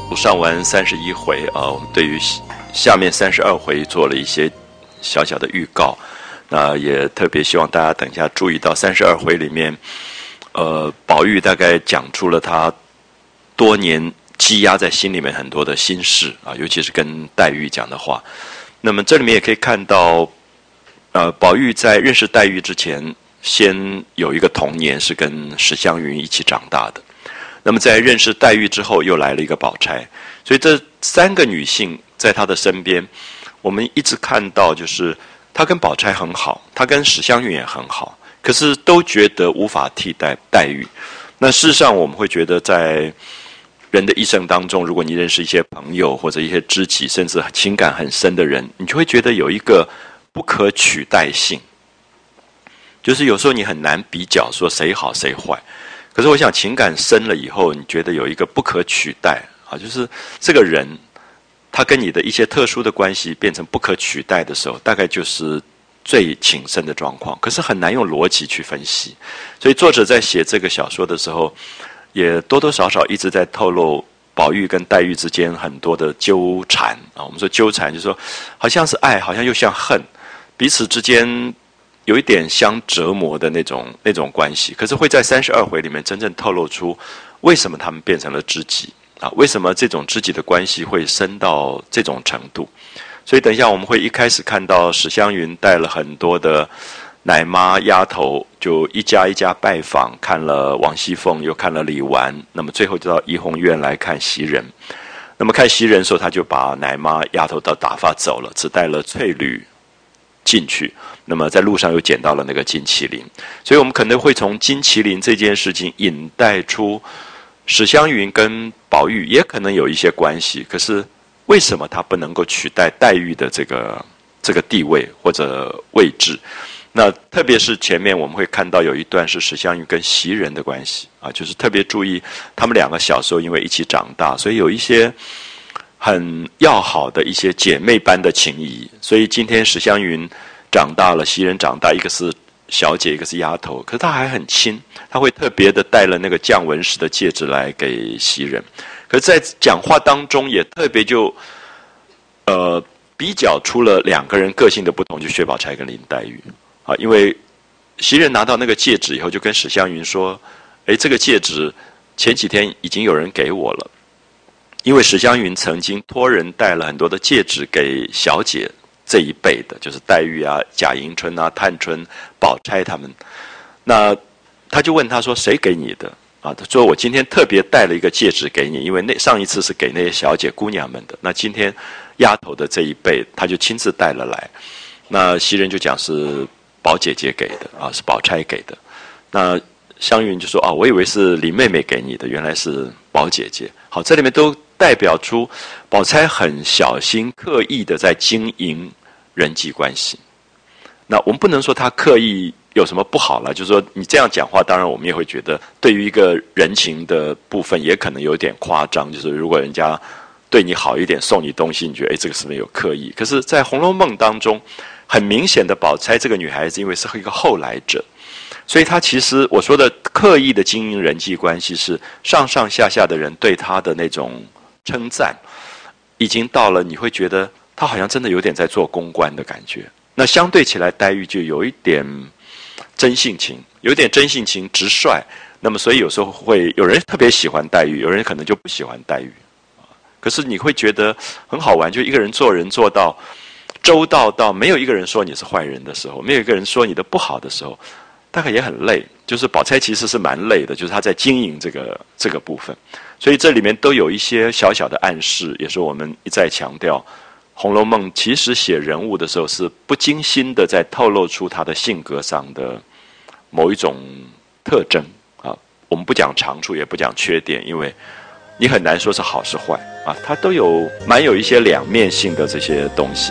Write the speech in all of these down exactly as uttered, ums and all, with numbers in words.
上完三十一回啊，我们对于下面三十二回做了一些小小的预告。那也特别希望大家等一下注意到三十二回里面，呃，宝玉大概讲出了他多年积压在心里面很多的心事啊，尤其是跟黛玉讲的话。那么这里面也可以看到，呃，宝玉在认识黛玉之前，先有一个童年是跟史湘云一起长大的。那么在认识黛玉之后，又来了一个宝钗，所以这三个女性在她的身边，我们一直看到就是她跟宝钗很好，她跟史湘云也很好，可是都觉得无法替代黛玉。那事实上我们会觉得在人的一生当中，如果你认识一些朋友或者一些知己，甚至情感很深的人，你就会觉得有一个不可取代性，就是有时候你很难比较说谁好谁坏。可是我想情感深了以后，你觉得有一个不可取代啊，就是这个人他跟你的一些特殊的关系变成不可取代的时候，大概就是最情深的状况。可是很难用逻辑去分析，所以作者在写这个小说的时候，也多多少少一直在透露宝玉跟黛玉之间很多的纠缠啊。我们说纠缠，就是说好像是爱，好像又像恨，彼此之间有一点相折磨的那种那种关系，可是会在三十二回里面真正透露出为什么他们变成了知己啊？为什么这种知己的关系会深到这种程度？所以等一下我们会一开始看到史湘云带了很多的奶妈丫头，就一家一家拜访，看了王熙凤，又看了李纨，那么最后就到怡红院来看袭人。那么看袭人的时候，他就把奶妈丫头都打发走了，只带了翠缕进去。那么在路上又捡到了那个金麒麟，所以我们可能会从金麒麟这件事情引带出史湘云跟宝玉也可能有一些关系，可是为什么他不能够取代黛玉的这个这个地位或者位置？那特别是前面我们会看到有一段是史湘云跟袭人的关系啊，就是特别注意他们两个小时候因为一起长大，所以有一些很要好的一些姐妹般的情谊。所以今天史湘云长大了，袭人长大，一个是小姐，一个是丫头，可是她还很亲，她会特别的带了那个降文石的戒指来给袭人。可是在讲话当中也特别就呃比较出了两个人个性的不同，就薛宝钗跟林黛玉啊。因为袭人拿到那个戒指以后，就跟史湘云说：“哎，这个戒指前几天已经有人给我了。”因为史湘云曾经托人带了很多的戒指给小姐这一辈的，就是黛玉啊、贾迎春啊、探春、宝钗他们。那他就问他说：“谁给你的？”啊，他说：“我今天特别带了一个戒指给你，因为那上一次是给那些小姐姑娘们的，那今天丫头的这一辈，他就亲自带了来。”那袭人就讲是宝姐姐给的啊，是宝钗给的。那湘云就说：“啊，我以为是林妹妹给你的，原来是宝姐姐。”好，这里面都代表出宝钗很小心刻意的在经营人际关系。那我们不能说她刻意有什么不好了，就是说你这样讲话，当然我们也会觉得对于一个人情的部分也可能有点夸张，就是如果人家对你好一点，送你东西，你觉得哎，这个是不是有刻意？可是在《红楼梦》当中，很明显的宝钗这个女孩子因为是一个后来者，所以她其实我说的刻意的经营人际关系，是上上下下的人对她的那种称赞，已经到了你会觉得她好像真的有点在做公关的感觉。那相对起来，黛玉就有一点真性情，有点真性情直率。那么所以有时候会有人特别喜欢黛玉，有人可能就不喜欢黛玉。可是你会觉得很好玩，就一个人做人做到周到到没有一个人说你是坏人的时候，没有一个人说你的不好的时候，大概也很累。就是宝钗其实是蛮累的，就是她在经营这个这个部分。所以这里面都有一些小小的暗示，也是我们一再强调，《红楼梦》其实写人物的时候是不经心的在透露出他的性格上的某一种特征啊。我们不讲长处，也不讲缺点，因为你很难说是好是坏啊，它都有蛮有一些两面性的这些东西。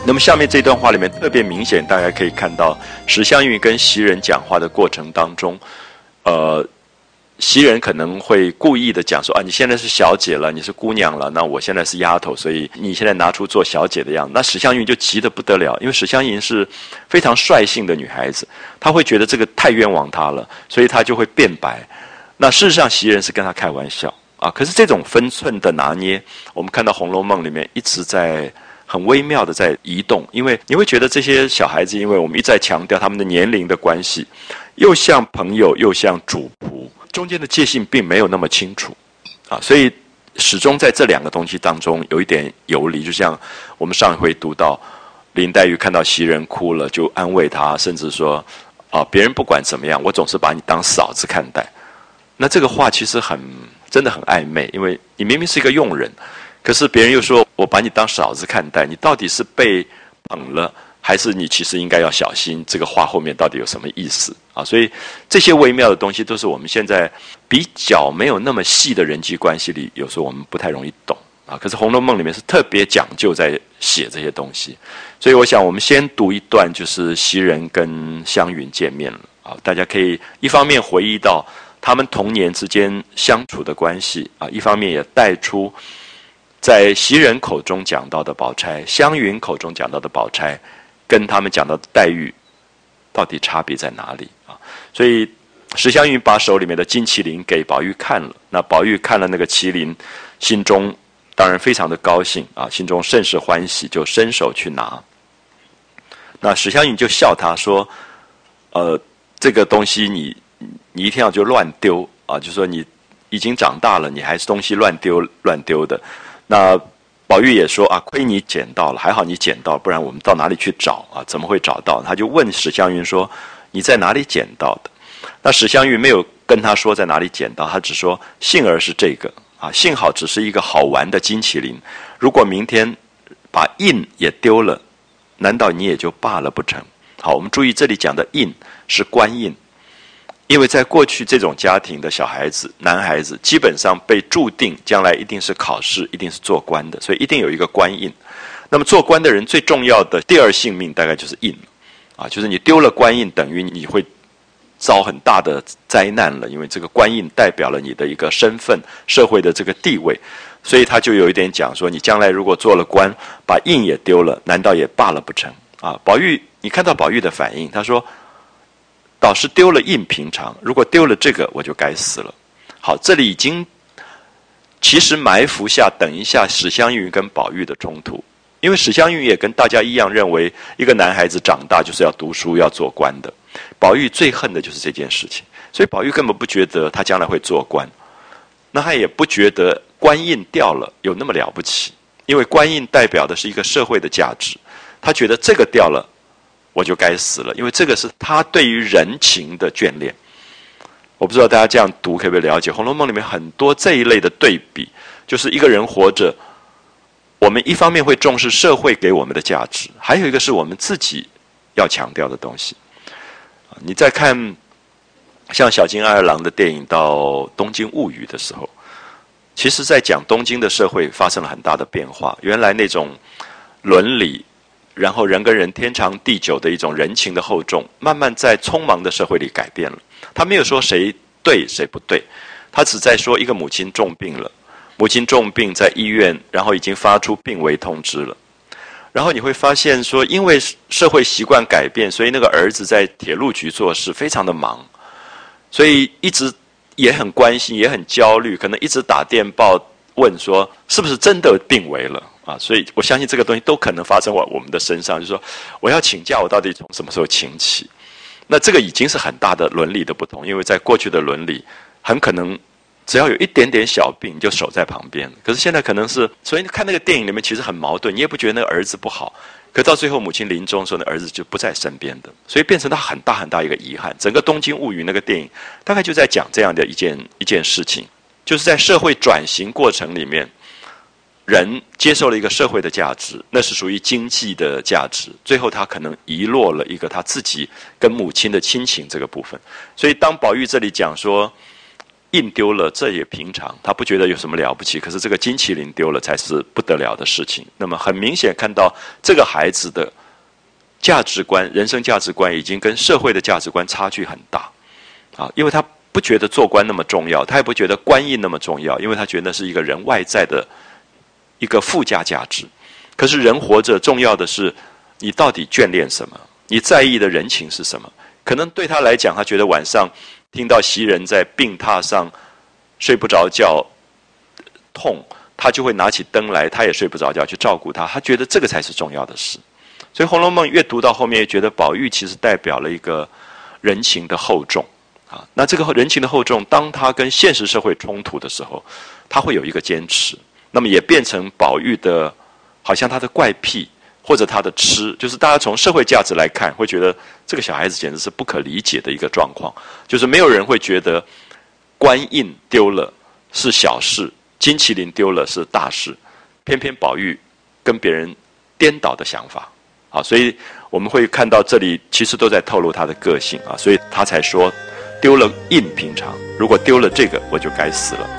那么下面这段话里面特别明显，大家可以看到史湘云跟袭人讲话的过程当中，呃，袭人可能会故意的讲说啊，你现在是小姐了，你是姑娘了，那我现在是丫头，所以你现在拿出做小姐的样子。那史湘云就急得不得了，因为史湘云是非常率性的女孩子，她会觉得这个太冤枉她了，所以她就会辩白。那事实上袭人是跟她开玩笑啊，可是这种分寸的拿捏，我们看到《红楼梦》里面一直在很微妙的在移动，因为你会觉得这些小孩子，因为我们一再强调他们的年龄的关系，又像朋友又像主仆，中间的界限并没有那么清楚啊，所以始终在这两个东西当中有一点游离。就像我们上一回读到林黛玉看到袭人哭了，就安慰她，甚至说啊，别人不管怎么样，我总是把你当嫂子看待。那这个话其实很真的很暧昧，因为你明明是一个佣人，可是别人又说我把你当嫂子看待，你到底是被捧了，还是你其实应该要小心这个话后面到底有什么意思啊？所以这些微妙的东西都是我们现在比较没有那么细的人际关系里，有时候我们不太容易懂啊。可是《红楼梦》里面是特别讲究在写这些东西，所以我想我们先读一段，就是袭人跟湘云见面了啊，大家可以一方面回忆到他们童年之间相处的关系啊，一方面也带出在袭人口中讲到的宝钗，湘云口中讲到的宝钗，跟他们讲到的黛玉，到底差别在哪里啊？所以史湘云把手里面的金麒麟给宝玉看了，那宝玉看了那个麒麟，心中当然非常的高兴啊，心中甚是欢喜，就伸手去拿。那史湘云就笑他说：“呃，这个东西你你一天要就乱丢啊，就说你已经长大了，你还是东西乱丢乱丢的。”那宝玉也说啊，亏你捡到了，还好你捡到，不然我们到哪里去找啊？怎么会找到？他就问史湘云说：“你在哪里捡到的？”那史湘云没有跟他说在哪里捡到，他只说幸而是这个啊，幸好只是一个好玩的金麒麟，如果明天把印也丢了，难道你也就罢了不成？好，我们注意这里讲的印是官印。因为在过去这种家庭的小孩子男孩子基本上被注定将来一定是考试，一定是做官的，所以一定有一个官印。那么做官的人最重要的第二性命大概就是印啊，就是你丢了官印，等于你会遭很大的灾难了，因为这个官印代表了你的一个身份，社会的这个地位，所以他就有一点讲说，你将来如果做了官，把印也丢了，难道也罢了不成啊？宝玉，你看到宝玉的反应，他说倒是丢了印平常，如果丢了这个我就该死了。好，这里已经其实埋伏下等一下史湘云跟宝玉的冲突，因为史湘云也跟大家一样认为一个男孩子长大就是要读书要做官的，宝玉最恨的就是这件事情，所以宝玉根本不觉得他将来会做官，那他也不觉得官印掉了有那么了不起，因为官印代表的是一个社会的价值，他觉得这个掉了我就该死了，因为这个是他对于人情的眷恋。我不知道大家这样读可不可以了解《红楼梦》里面很多这一类的对比，就是一个人活着，我们一方面会重视社会给我们的价值，还有一个是我们自己要强调的东西。你再看像小津安二郎的电影到《东京物语》的时候，其实在讲东京的社会发生了很大的变化，原来那种伦理然后人跟人天长地久的一种人情的厚重，慢慢在匆忙的社会里改变了。他没有说谁对谁不对，他只在说一个母亲重病了，母亲重病在医院，然后已经发出病危通知了。然后你会发现说，因为社会习惯改变，所以那个儿子在铁路局做事非常的忙，所以一直也很关心，也很焦虑，可能一直打电报问说是不是真的病危了啊？所以我相信这个东西都可能发生在我们的身上，就是说我要请假，我到底从什么时候请起？那这个已经是很大的伦理的不同，因为在过去的伦理，很可能只要有一点点小病就守在旁边，可是现在可能是，所以看那个电影里面其实很矛盾，你也不觉得那个儿子不好，可到最后母亲临终的时候，那儿子就不在身边的，所以变成他很大很大一个遗憾。整个《东京物语》那个电影大概就在讲这样的一件一件事情，就是在社会转型过程里面，人接受了一个社会的价值，那是属于经济的价值，最后他可能遗落了一个他自己跟母亲的亲情这个部分。所以当宝玉这里讲说印丢了，这也平常，他不觉得有什么了不起。可是这个金麒麟丢了才是不得了的事情。那么很明显看到这个孩子的价值观、人生价值观已经跟社会的价值观差距很大啊，因为他不觉得做官那么重要，他也不觉得官印那么重要，因为他觉得是一个人外在的一个附加价值。可是人活着，重要的是你到底眷恋什么，你在意的人情是什么。可能对他来讲，他觉得晚上听到袭人在病榻上睡不着觉痛，他就会拿起灯来，他也睡不着觉去照顾他，他觉得这个才是重要的事。所以《红楼梦》越读到后面，觉得宝玉其实代表了一个人情的厚重啊。那这个人情的厚重，当他跟现实社会冲突的时候，他会有一个坚持，那么也变成宝玉的好像他的怪癖或者他的痴，就是大家从社会价值来看，会觉得这个小孩子简直是不可理解的一个状况。就是没有人会觉得官印丢了是小事，金麒麟丢了是大事，偏偏宝玉跟别人颠倒的想法啊，所以我们会看到这里其实都在透露他的个性啊，所以他才说丢了印平常，如果丢了这个我就该死了。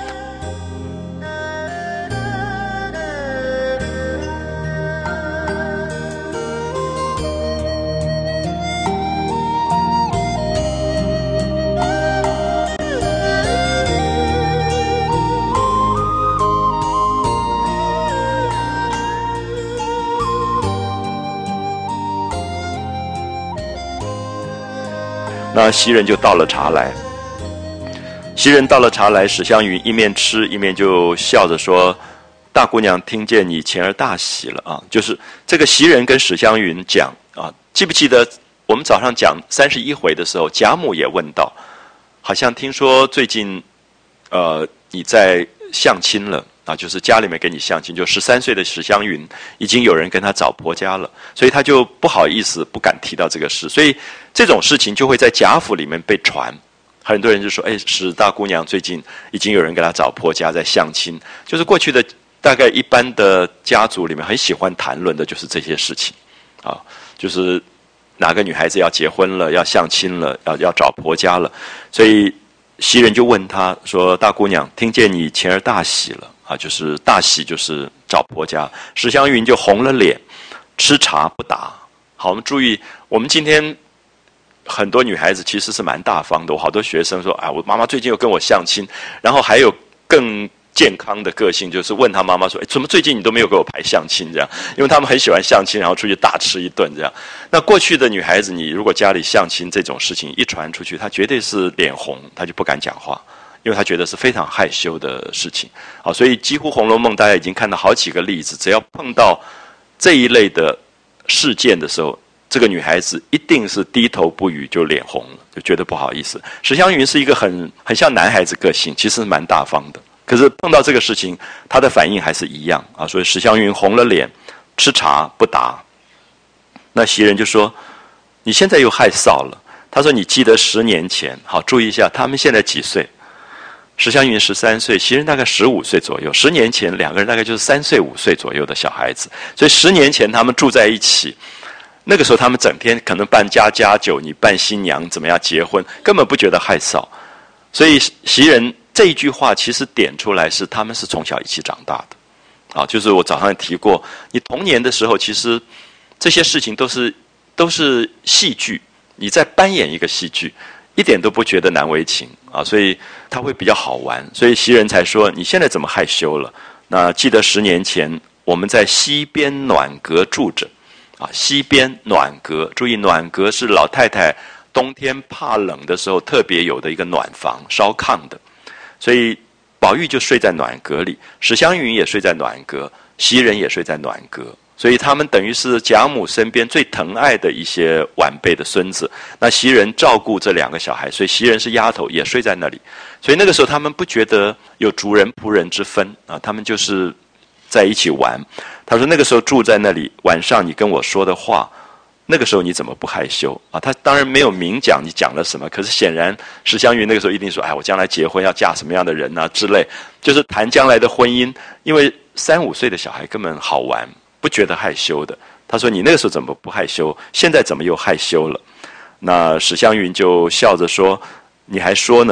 那袭人就倒了茶来，袭人倒了茶来，史湘云一面吃一面就笑着说：“大姑娘听见你前儿大喜了啊！”就是这个袭人跟史湘云讲啊，记不记得我们早上讲三十一回的时候，贾母也问到，好像听说最近呃你在相亲了啊，就是家里面给你相亲，就十三岁的史湘云已经有人跟她找婆家了，所以她就不好意思不敢提到这个事，所以这种事情就会在贾府里面被传。很多人就说：“哎，史大姑娘最近已经有人给她找婆家在相亲。”就是过去的大概一般的家族里面很喜欢谈论的就是这些事情啊，就是哪个女孩子要结婚了，要相亲了，要要找婆家了，所以袭人就问她说：“大姑娘，听见你前儿大喜了啊？”就是大喜，就是找婆家。史湘云就红了脸，吃茶不答。好，我们注意，我们今天很多女孩子其实是蛮大方的。我好多学生说：“啊，我妈妈最近又跟我相亲。”然后还有更健康的个性，就是问他妈妈说：“哎，怎么最近你都没有给我排相亲？”这样，因为他们很喜欢相亲，然后出去大吃一顿这样。那过去的女孩子，你如果家里相亲这种事情一传出去，她绝对是脸红，她就不敢讲话，因为她觉得是非常害羞的事情。好，所以几乎《红楼梦》大家已经看到好几个例子，只要碰到这一类的事件的时候，这个女孩子一定是低头不语，就脸红了，就觉得不好意思。史湘云是一个很很像男孩子个性，其实蛮大方的。可是碰到这个事情，她的反应还是一样啊，所以史湘云红了脸，吃茶不答。那袭人就说：“你现在又害臊了。”他说：“你记得十年前，好，注意一下，他们现在几岁？史湘云十三岁，袭人大概十五岁左右。十年前两个人大概就是三岁五岁左右的小孩子，所以十年前他们住在一起。”那个时候他们整天可能办家家酒，你办新娘怎么样结婚，根本不觉得害臊。所以袭人这一句话其实点出来是他们是从小一起长大的啊，就是我早上提过，你童年的时候其实这些事情都是都是戏剧，你在扮演一个戏剧，一点都不觉得难为情啊，所以他会比较好玩。所以袭人才说：“你现在怎么害羞了？”那记得十年前我们在西边暖阁住着。啊，西边暖阁，注意暖阁是老太太冬天怕冷的时候特别有的一个暖房，烧炕的。所以宝玉就睡在暖阁里，史湘云也睡在暖阁，袭人也睡在暖阁。所以他们等于是贾母身边最疼爱的一些晚辈的孙子。那袭人照顾这两个小孩，所以袭人是丫头，也睡在那里。所以那个时候他们不觉得有主人仆人之分啊，他们就是在一起玩。他说：“那个时候住在那里，晚上你跟我说的话，那个时候你怎么不害羞啊？”他当然没有明讲你讲了什么，可是显然史湘云那个时候一定说：“哎，我将来结婚要嫁什么样的人啊之类，就是谈将来的婚姻。”因为三五岁的小孩根本好玩，不觉得害羞的。他说：“你那个时候怎么不害羞？现在怎么又害羞了？”那史湘云就笑着说：“你还说呢，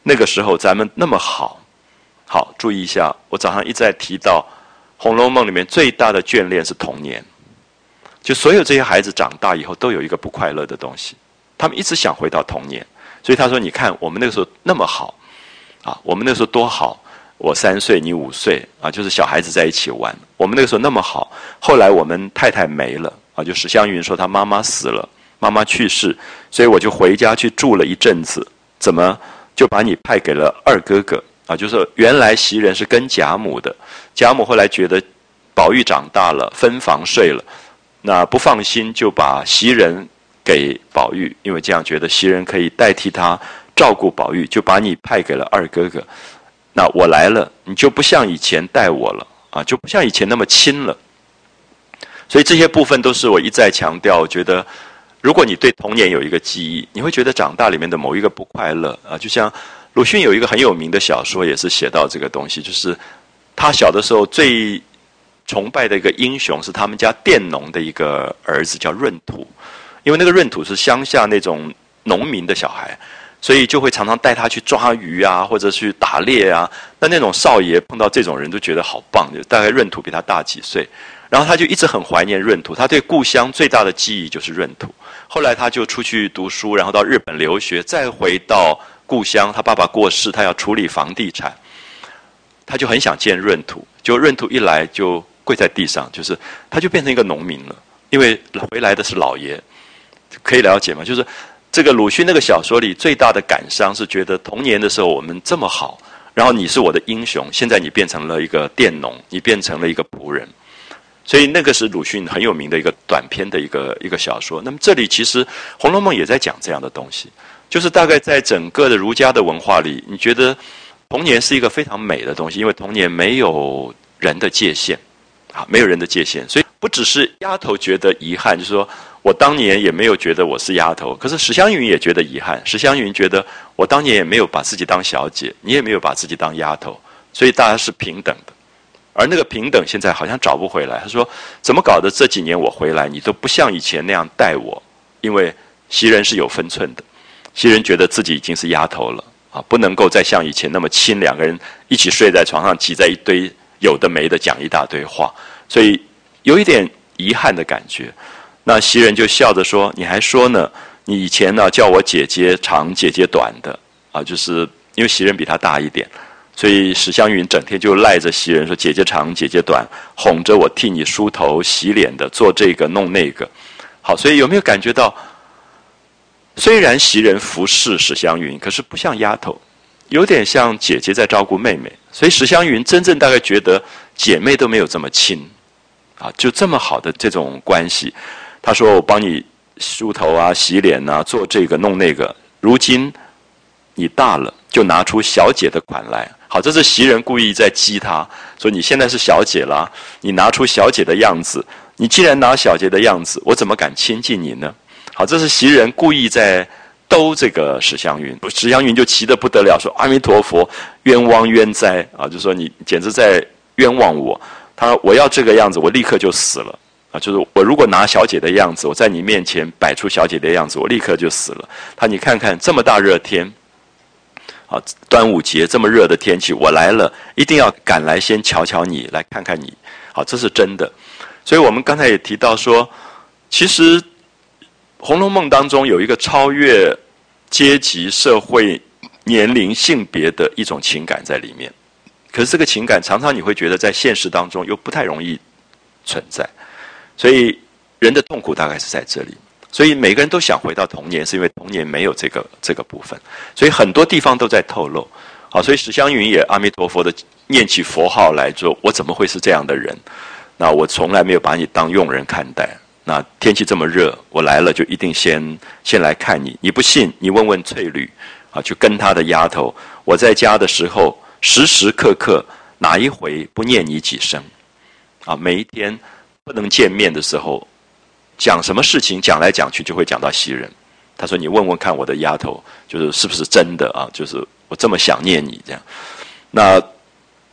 那个时候咱们那么好。好，注意一下，我早上一再提到《红楼梦》里面最大的眷恋是童年，就所有这些孩子长大以后都有一个不快乐的东西，他们一直想回到童年。所以他说，你看我们那个时候那么好啊，我们那个时候多好，我三岁你五岁啊，就是小孩子在一起玩，我们那个时候那么好。后来我们太太没了啊，就史湘云说她妈妈死了，妈妈去世，所以我就回家去住了一阵子，怎么就把你派给了二哥哥啊？就是原来袭人是跟贾母的，贾母后来觉得宝玉长大了，分房睡了，那不放心，就把袭人给宝玉，因为这样觉得袭人可以代替他照顾宝玉，就把你派给了二哥哥。那我来了，你就不像以前待我了啊，就不像以前那么亲了。所以这些部分都是我一再强调，我觉得如果你对童年有一个记忆，你会觉得长大里面的某一个不快乐啊。就像鲁迅有一个很有名的小说，也是写到这个东西，就是他小的时候最崇拜的一个英雄是他们家佃农的一个儿子，叫闰土。因为那个闰土是乡下那种农民的小孩，所以就会常常带他去抓鱼啊，或者去打猎啊。那那种少爷碰到这种人都觉得好棒，就大概闰土比他大几岁，然后他就一直很怀念闰土，他对故乡最大的记忆就是闰土。后来他就出去读书，然后到日本留学，再回到故乡，他爸爸过世，他要处理房地产，他就很想见闰土，就闰土一来就跪在地上，就是他就变成一个农民了，因为回来的是老爷。可以了解吗？就是这个鲁迅那个小说里最大的感伤是觉得童年的时候我们这么好，然后你是我的英雄，现在你变成了一个佃农，你变成了一个仆人。所以那个是鲁迅很有名的一个短篇的一个一个小说。那么这里其实《红楼梦》也在讲这样的东西，就是大概在整个的儒家的文化里，你觉得童年是一个非常美的东西，因为童年没有人的界限啊，没有人的界限，所以不只是丫头觉得遗憾，就是说我当年也没有觉得我是丫头，可是史湘云也觉得遗憾。史湘云觉得我当年也没有把自己当小姐，你也没有把自己当丫头，所以大家是平等的。而那个平等现在好像找不回来。他说怎么搞的，这几年我回来你都不像以前那样待我，因为袭人是有分寸的，袭人觉得自己已经是丫头了啊，不能够再像以前那么亲，两个人一起睡在床上挤在一堆有的没的讲一大堆话，所以有一点遗憾的感觉。那袭人就笑着说，你还说呢，你以前呢叫我姐姐长姐姐短的啊，就是因为袭人比她大一点，所以史湘云整天就赖着袭人说姐姐长姐姐短，哄着我替你梳头洗脸的，做这个弄那个。好，所以有没有感觉到，虽然袭人服侍史湘云，可是不像丫头，有点像姐姐在照顾妹妹。所以史湘云真正大概觉得姐妹都没有这么亲啊，就这么好的这种关系。他说我帮你梳头啊洗脸啊做这个弄那个，如今你大了就拿出小姐的款来。好，这是袭人故意在激他，说你现在是小姐了，你拿出小姐的样子，你既然拿小姐的样子，我怎么敢亲近你呢？好，这是袭人故意在兜这个史湘云，史湘云就气得不得了，说阿弥陀佛，冤枉冤哉啊！就说你简直在冤枉我。他说我要这个样子，我立刻就死了啊！就是我如果拿小姐的样子，我在你面前摆出小姐的样子，我立刻就死了。他你看看这么大热天，啊，端午节这么热的天气，我来了，一定要赶来先瞧瞧你，来看看你。好，这是真的。所以我们刚才也提到说，其实《红楼梦》当中有一个超越阶级、社会、年龄、性别的一种情感在里面。可是这个情感常常你会觉得在现实当中又不太容易存在，所以人的痛苦大概是在这里。所以每个人都想回到童年，是因为童年没有这个这个部分，所以很多地方都在透露。好，所以史湘云也阿弥陀佛的念起佛号来说，我怎么会是这样的人？那我从来没有把你当佣人看待。那天气这么热，我来了就一定先先来看你。你不信，你问问翠缕啊，去跟他的丫头。我在家的时候，时时刻刻哪一回不念你几声？啊，每一天不能见面的时候，讲什么事情讲来讲去就会讲到袭人。他说：“你问问看我的丫头，就是是不是真的啊？就是我这么想念你这样。”那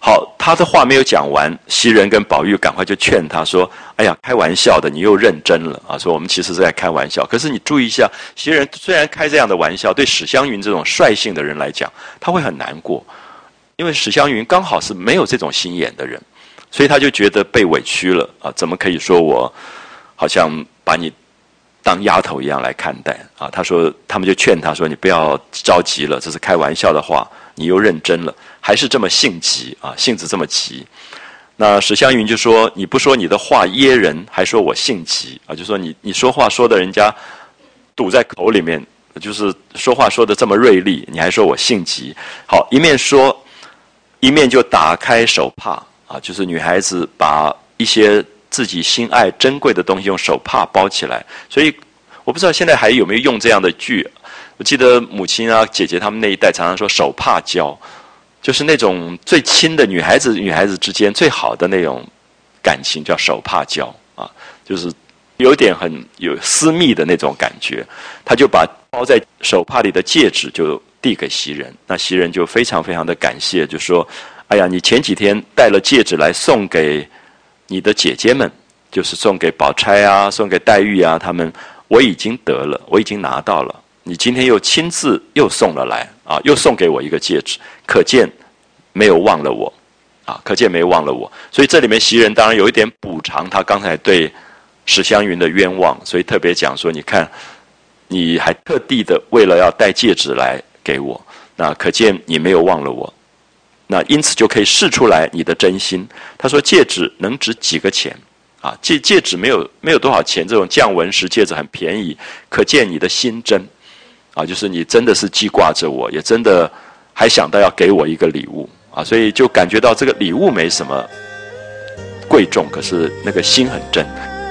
好，他的话没有讲完，袭人跟宝玉赶快就劝他说：“哎呀，开玩笑的，你又认真了啊！说我们其实是在开玩笑。可是你注意一下，袭人虽然开这样的玩笑，对史湘云这种率性的人来讲，他会很难过，因为史湘云刚好是没有这种心眼的人，所以他就觉得被委屈了啊！怎么可以说我好像把你当丫头一样来看待啊？”他说，他们就劝他说：“你不要着急了，这是开玩笑的话。”你又认真了，还是这么性急啊，性子这么急。那史湘云就说：“你不说你的话噎人，还说我性急啊？就说你你说话说的人家堵在口里面，就是说话说的这么锐利，你还说我性急。”好，一面说，一面就打开手帕啊，就是女孩子把一些自己心爱珍贵的东西用手帕包起来。所以我不知道现在还有没有用这样的句。我记得母亲啊、姐姐他们那一代常常说手帕交，就是那种最亲的女孩子女孩子之间最好的那种感情叫手帕交啊，就是有点很有私密的那种感觉。他就把包在手帕里的戒指就递给袭人，那袭人就非常非常的感谢，就说：“哎呀，你前几天带了戒指来送给你的姐姐们，就是送给宝钗啊，送给黛玉啊，他们我已经得了，我已经拿到了。你今天又亲自又送了来啊，又送给我一个戒指，可见没有忘了我啊，可见没有忘了我。所以这里面袭人当然有一点补偿他刚才对史湘云的冤枉，所以特别讲说，你看你还特地的为了要带戒指来给我，那可见你没有忘了我，那因此就可以试出来你的真心。他说戒指能值几个钱啊？戒戒指没有没有多少钱，这种降纹石戒指很便宜，可见你的心真。啊，就是你真的是记挂着我，也真的还想到要给我一个礼物啊，所以就感觉到这个礼物没什么贵重，可是那个心很真。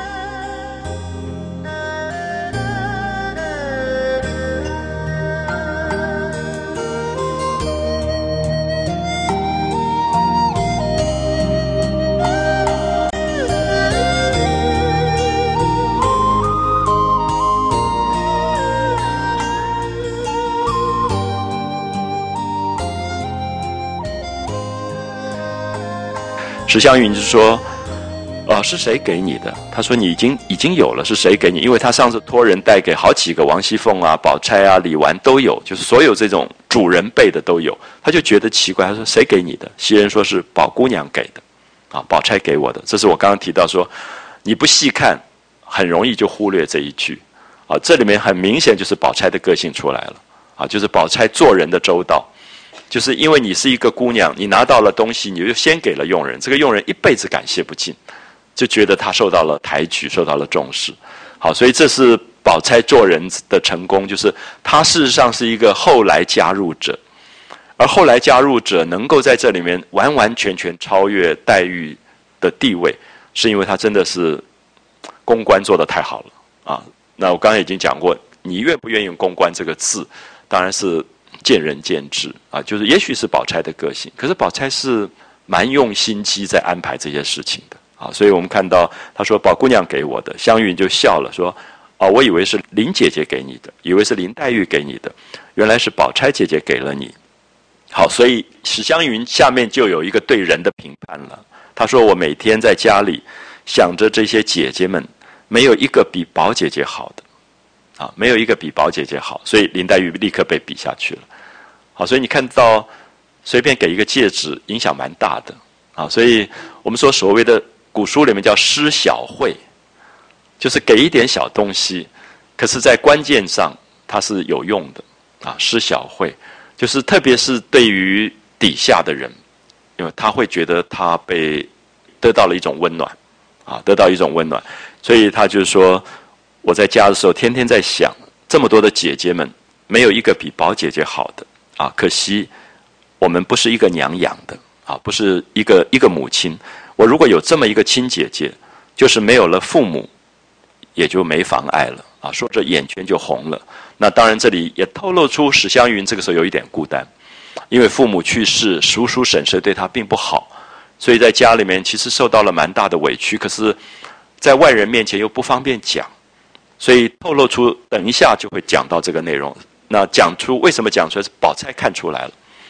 史湘云就说：“哦，是谁给你的？”他说：“你已经已经有了，是谁给你？因为他上次托人带给好几个王熙凤啊、宝钗啊、李纨都有，就是所有这种主人辈的都有。他就觉得奇怪，他说：‘谁给你的？’袭人说是宝姑娘给的，啊，宝钗给我的。这是我刚刚提到说，你不细看，很容易就忽略这一句。啊，这里面很明显就是宝钗的个性出来了，啊，就是宝钗做人的周到。”就是因为你是一个姑娘，你拿到了东西，你就先给了佣人，这个佣人一辈子感谢不尽，就觉得他受到了抬举，受到了重视。好，所以这是宝钗做人的成功，就是她事实上是一个后来加入者，而后来加入者能够在这里面完完全全超越黛玉的地位，是因为她真的是公关做得太好了啊。那我刚才已经讲过，你愿不愿意用公关这个字，当然是见仁见智啊，就是也许是宝钗的个性，可是宝钗是蛮用心机在安排这些事情的啊，所以我们看到她说宝姑娘给我的，湘云就笑了说：“哦，我以为是林姐姐给你的，以为是林黛玉给你的，原来是宝钗姐姐给了你。”好，所以史湘云下面就有一个对人的评判了。她说：“我每天在家里想着这些姐姐们，没有一个比宝姐姐好的。”啊，没有一个比宝姐姐好，所以林黛玉立刻被比下去了。好，所以你看到随便给一个戒指，影响蛮大的啊。所以我们说所谓的古书里面叫施小惠，就是给一点小东西，可是在关键上它是有用的啊。施小惠就是特别是对于底下的人，因为他会觉得他被得到了一种温暖啊，得到一种温暖，所以他就说。我在家的时候，天天在想，这么多的姐姐们，没有一个比宝姐姐好的啊！可惜我们不是一个娘养的啊，不是一个一个母亲。我如果有这么一个亲姐姐，就是没有了父母，也就没妨碍了啊！说着眼圈就红了。那当然，这里也透露出史湘云这个时候有一点孤单，因为父母去世，叔叔婶婶对她并不好，所以在家里面其实受到了蛮大的委屈。可是，在外人面前又不方便讲。所以透露出，等一下就会讲到这个内容。那讲出为什么讲出来是宝钗看出来了，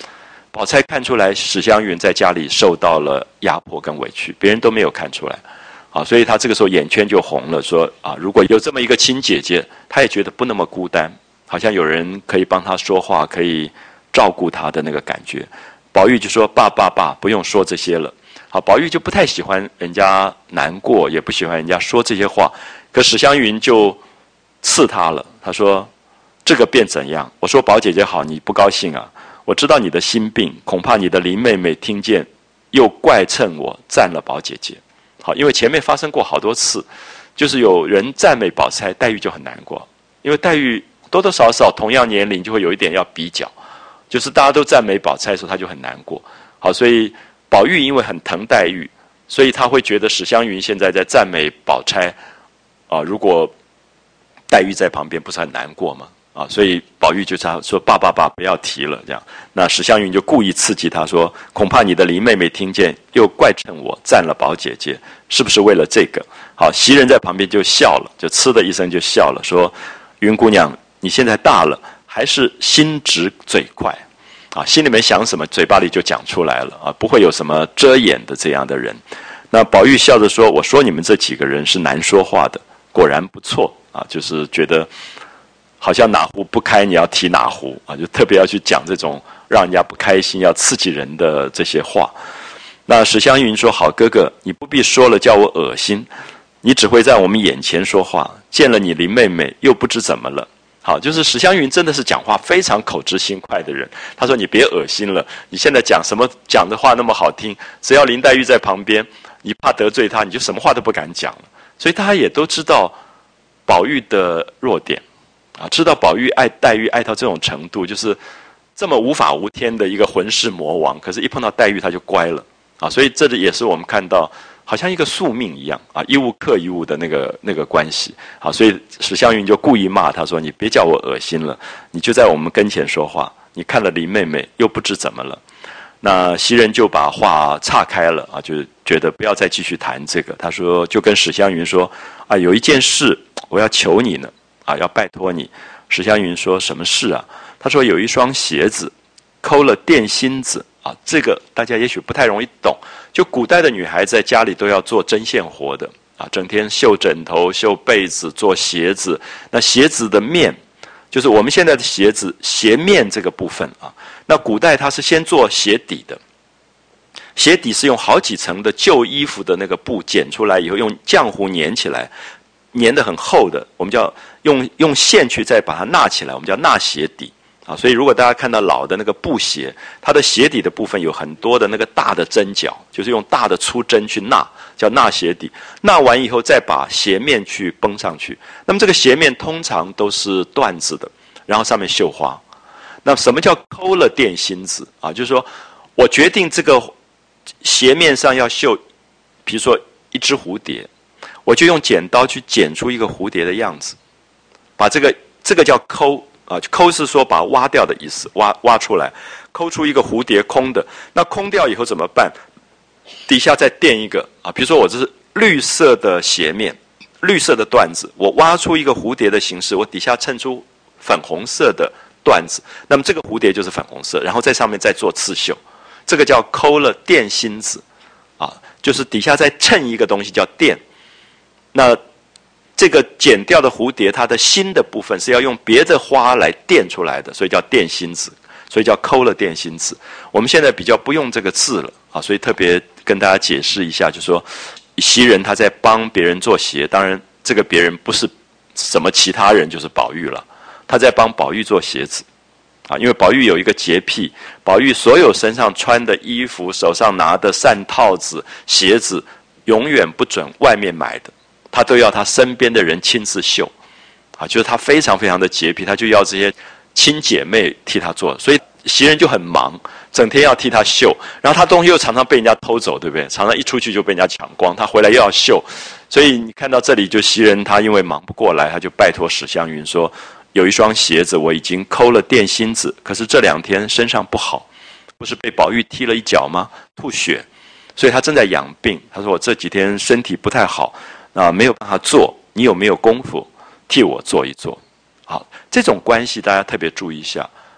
宝钗看出来史湘云在家里受到了压迫跟委屈，别人都没有看出来。啊，所以他这个时候眼圈就红了，说啊，如果有这么一个亲姐姐，他也觉得不那么孤单，好像有人可以帮他说话，可以照顾他的那个感觉。宝玉就说：“爸爸爸，不用说这些了。”好，宝玉就不太喜欢人家难过，也不喜欢人家说这些话。可史湘云就刺他了，他说：“这个便怎样？我说宝姐姐好，你不高兴啊？我知道你的心病，恐怕你的林妹妹听见，又怪称我占了宝姐姐。”好，因为前面发生过好多次，就是有人赞美宝钗，黛玉就很难过，因为黛玉多多少少同样年龄就会有一点要比较，就是大家都赞美宝钗的时候，她就很难过。好，所以宝玉因为很疼黛玉，所以他会觉得史湘云现在在赞美宝钗，啊，如果黛玉在旁边，不是很难过吗？啊，所以宝玉就说：“爸爸爸，不要提了。”这样，那史湘云就故意刺激他说：“恐怕你的林妹妹听见，又怪称我占了宝姐姐，是不是为了这个？”好，袭人在旁边就笑了，就嗤的一声就笑了，说：“云姑娘，你现在大了，还是心直嘴快，啊，心里面想什么，嘴巴里就讲出来了啊，不会有什么遮掩的这样的人。”那宝玉笑着说：“我说你们这几个人是难说话的，果然不错啊，就是觉得。”好像哪壶不开你要提哪壶啊，就特别要去讲这种让人家不开心、要刺激人的这些话。那史湘云说：“好哥哥，你不必说了，叫我恶心。你只会在我们眼前说话，见了你林妹妹又不知怎么了。”好，就是史湘云真的是讲话非常口直心快的人。他说：“你别恶心了，你现在讲什么讲的话那么好听，只要林黛玉在旁边，你怕得罪她，你就什么话都不敢讲了。”所以他也都知道宝玉的弱点。啊，知道宝玉爱黛玉爱到这种程度，就是这么无法无天的一个浑世魔王，可是一碰到黛玉他就乖了啊，所以这里也是我们看到好像一个宿命一样啊，一物克一物的那个那个关系。好，所以史湘云就故意骂他说：“你别叫我恶心了，你就在我们跟前说话，你看了林妹妹又不知怎么了。”那袭人就把话岔开了啊，就觉得不要再继续谈这个。他说就跟史湘云说：“啊，有一件事我要求你呢。”啊，要拜托你。史湘云说：“什么事啊？”他说：“有一双鞋子，抠了垫心子啊。”这个大家也许不太容易懂。就古代的女孩在家里都要做针线活的啊，整天绣枕头、绣被子、做鞋子。那鞋子的面，就是我们现在的鞋子鞋面这个部分啊。那古代它是先做鞋底的，鞋底是用好几层的旧衣服的那个布剪出来以后，用浆糊粘起来。粘得很厚的，我们叫用用线去再把它纳起来，我们叫纳鞋底啊。所以如果大家看到老的那个布鞋，它的鞋底的部分有很多的那个大的针脚，就是用大的粗针去纳，叫纳鞋底。纳完以后再把鞋面去绷上去。那么这个鞋面通常都是缎子的，然后上面绣花。那什么叫抠了垫心子啊？就是说我决定这个鞋面上要绣，比如说一只蝴蝶。我就用剪刀去剪出一个蝴蝶的样子，把这个这个叫抠啊，抠是说把它挖掉的意思，挖挖出来，抠出一个蝴蝶空的。那空掉以后怎么办？底下再垫一个啊，比如说我这是绿色的鞋面，绿色的缎子，我挖出一个蝴蝶的形式，我底下衬出粉红色的缎子，那么这个蝴蝶就是粉红色，然后在上面再做刺绣，这个叫抠了垫心子啊，就是底下再衬一个东西叫垫。那这个剪掉的蝴蝶，它的心的部分是要用别的花来垫出来的，所以叫垫心子，所以叫抠了垫心子。我们现在比较不用这个字了啊，所以特别跟大家解释一下，就是说袭人他在帮别人做鞋，当然这个别人不是什么其他人，就是宝玉了，他在帮宝玉做鞋子啊，因为宝玉有一个洁癖，宝玉所有身上穿的衣服、手上拿的扇套子、鞋子，永远不准外面买的。他都要他身边的人亲自绣，啊，就是他非常非常的洁癖，他就要这些亲姐妹替他做，所以袭人就很忙，整天要替他绣，然后他东西又常常被人家偷走，对不对？常常一出去就被人家抢光，他回来又要绣，所以你看到这里，就袭人他因为忙不过来，他就拜托史湘云说，有一双鞋子我已经抠了垫心子，可是这两天身上不好，不是被宝玉踢了一脚吗？吐血，所以他正在养病。他说我这几天身体不太好。啊，没有办法做，你有没有功夫替我做一做？好，这种关系大家特别注意一下。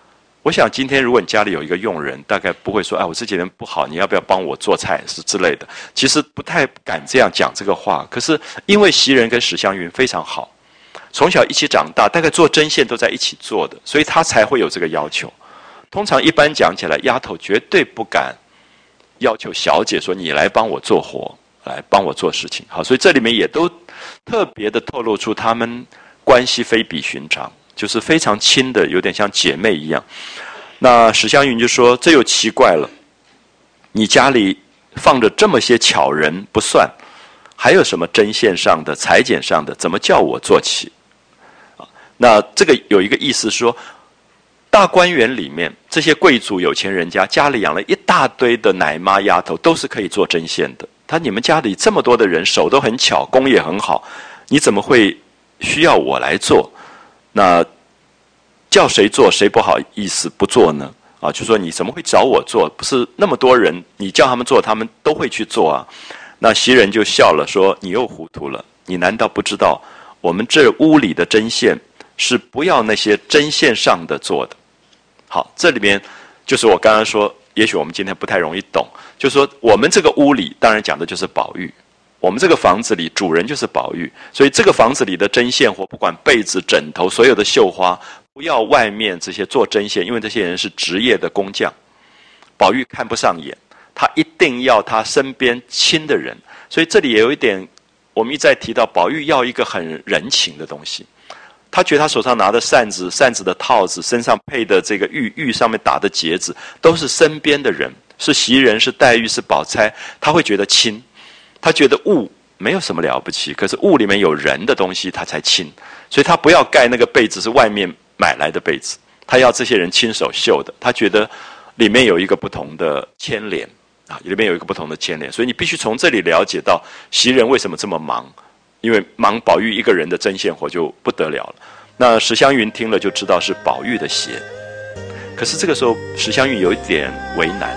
我想今天如果你家里有一个佣人，大概不会说，哎，我这几天不好，你要不要帮我做菜是之类的。其实不太敢这样讲这个话。可是因为袭人跟史湘云非常好，从小一起长大，大概做针线都在一起做的，所以他才会有这个要求。通常一般讲起来，丫头绝对不敢要求小姐说你来帮我做活，来帮我做事情。好，所以这里面也都特别的透露出他们关系非比寻常。就是非常亲的，有点像姐妹一样。那史湘云就说：“这又奇怪了，你家里放着这么些巧人不算，还有什么针线上的、裁剪上的，怎么叫我做起？”啊，那这个有一个意思说，大观园里面这些贵族有钱人家家里养了一大堆的奶妈丫头，都是可以做针线的。他你们家里这么多的人，手都很巧，工也很好，你怎么会需要我来做？那叫谁做谁不好意思不做呢？啊，就说你怎么会找我做？不是那么多人，你叫他们做，他们都会去做啊。那袭人就笑了，说：“你又糊涂了，你难道不知道我们这屋里的针线是不要那些针线上的做的？”好，这里面就是我刚刚说，也许我们今天不太容易懂，就是说我们这个屋里当然讲的就是宝玉。我们这个房子里主人就是宝玉，所以这个房子里的针线活，不管被子、枕头，所有的绣花，不要外面这些做针线，因为这些人是职业的工匠，宝玉看不上眼，他一定要他身边亲的人。所以这里也有一点，我们一再提到，宝玉要一个很人情的东西。他觉得他手上拿的扇子、扇子的套子，身上配的这个玉玉上面打的结子，都是身边的人，是袭人、是黛玉、是宝钗，他会觉得亲。他觉得物没有什么了不起，可是物里面有人的东西他才亲，所以他不要盖那个被子是外面买来的被子，他要这些人亲手绣的，他觉得里面有一个不同的牵连啊，里面有一个不同的牵连，所以你必须从这里了解到袭人为什么这么忙，因为忙宝玉一个人的针线活就不得了了。那史湘云听了就知道是宝玉的鞋，可是这个时候史湘云有一点为难。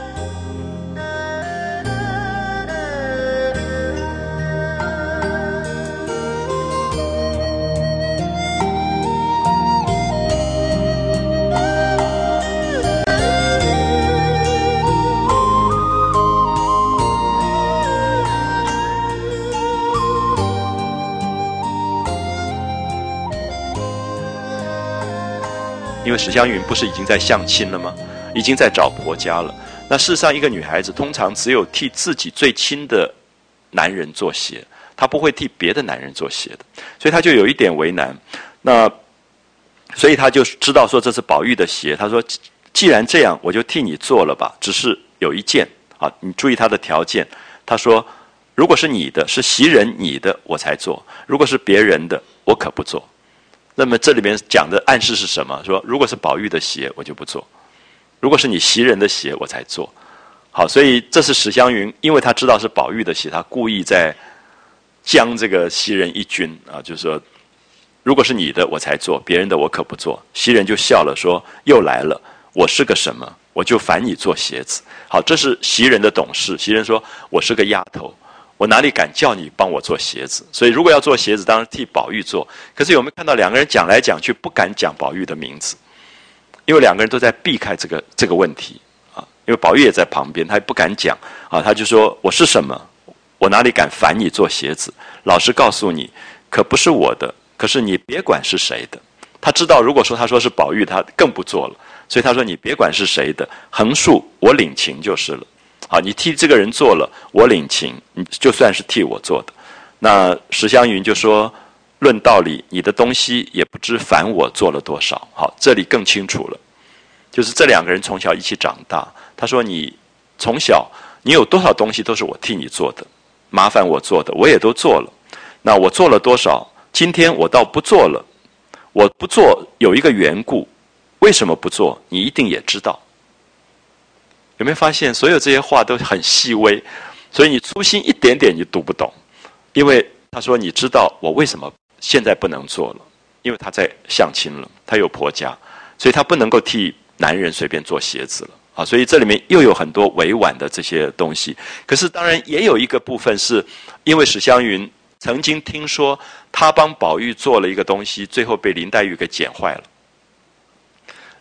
因为史湘云不是已经在相亲了吗？已经在找婆家了。那事实上，一个女孩子通常只有替自己最亲的男人做鞋，她不会替别的男人做鞋的，所以她就有一点为难。那所以她就知道说这是宝玉的鞋，她说既然这样，我就替你做了吧。只是有一件啊，你注意她的条件。她说，如果是你的，是袭人你的，我才做；如果是别人的，我可不做。那么这里面讲的暗示是什么？说如果是宝玉的鞋，我就不做；如果是你袭人的鞋，我才做。好，所以这是史湘云，因为他知道是宝玉的鞋，他故意在将这个袭人一军啊，就是说，如果是你的我才做，别人的我可不做。袭人就笑了，说又来了，我是个什么？我就烦你做鞋子。好，这是袭人的懂事。袭人说，我是个丫头，我哪里敢叫你帮我做鞋子？所以如果要做鞋子，当然替宝玉做。可是有没有看到两个人讲来讲去不敢讲宝玉的名字？因为两个人都在避开这个这个问题啊。因为宝玉也在旁边，他也不敢讲啊。他就说：“我是什么？我哪里敢烦你做鞋子？老实告诉你，可不是我的。可是你别管是谁的。”他知道，如果说他说是宝玉，他更不做了。所以他说：“你别管是谁的，横竖我领情就是了。”好，你替这个人做了，我领情，你就算是替我做的。那史湘云就说，论道理，你的东西也不知烦我做了多少。好，这里更清楚了，就是这两个人从小一起长大。他说你从小你有多少东西都是我替你做的，麻烦我做的，我也都做了。那我做了多少？今天我倒不做了。我不做有一个缘故，为什么不做？你一定也知道。有没有发现所有这些话都很细微，所以你粗心一点点你读不懂。因为他说你知道我为什么现在不能做了，因为他在相亲了，他有婆家，所以他不能够替男人随便做鞋子了啊。所以这里面又有很多委婉的这些东西。可是当然也有一个部分是因为史湘云曾经听说他帮宝玉做了一个东西，最后被林黛玉给捡坏了。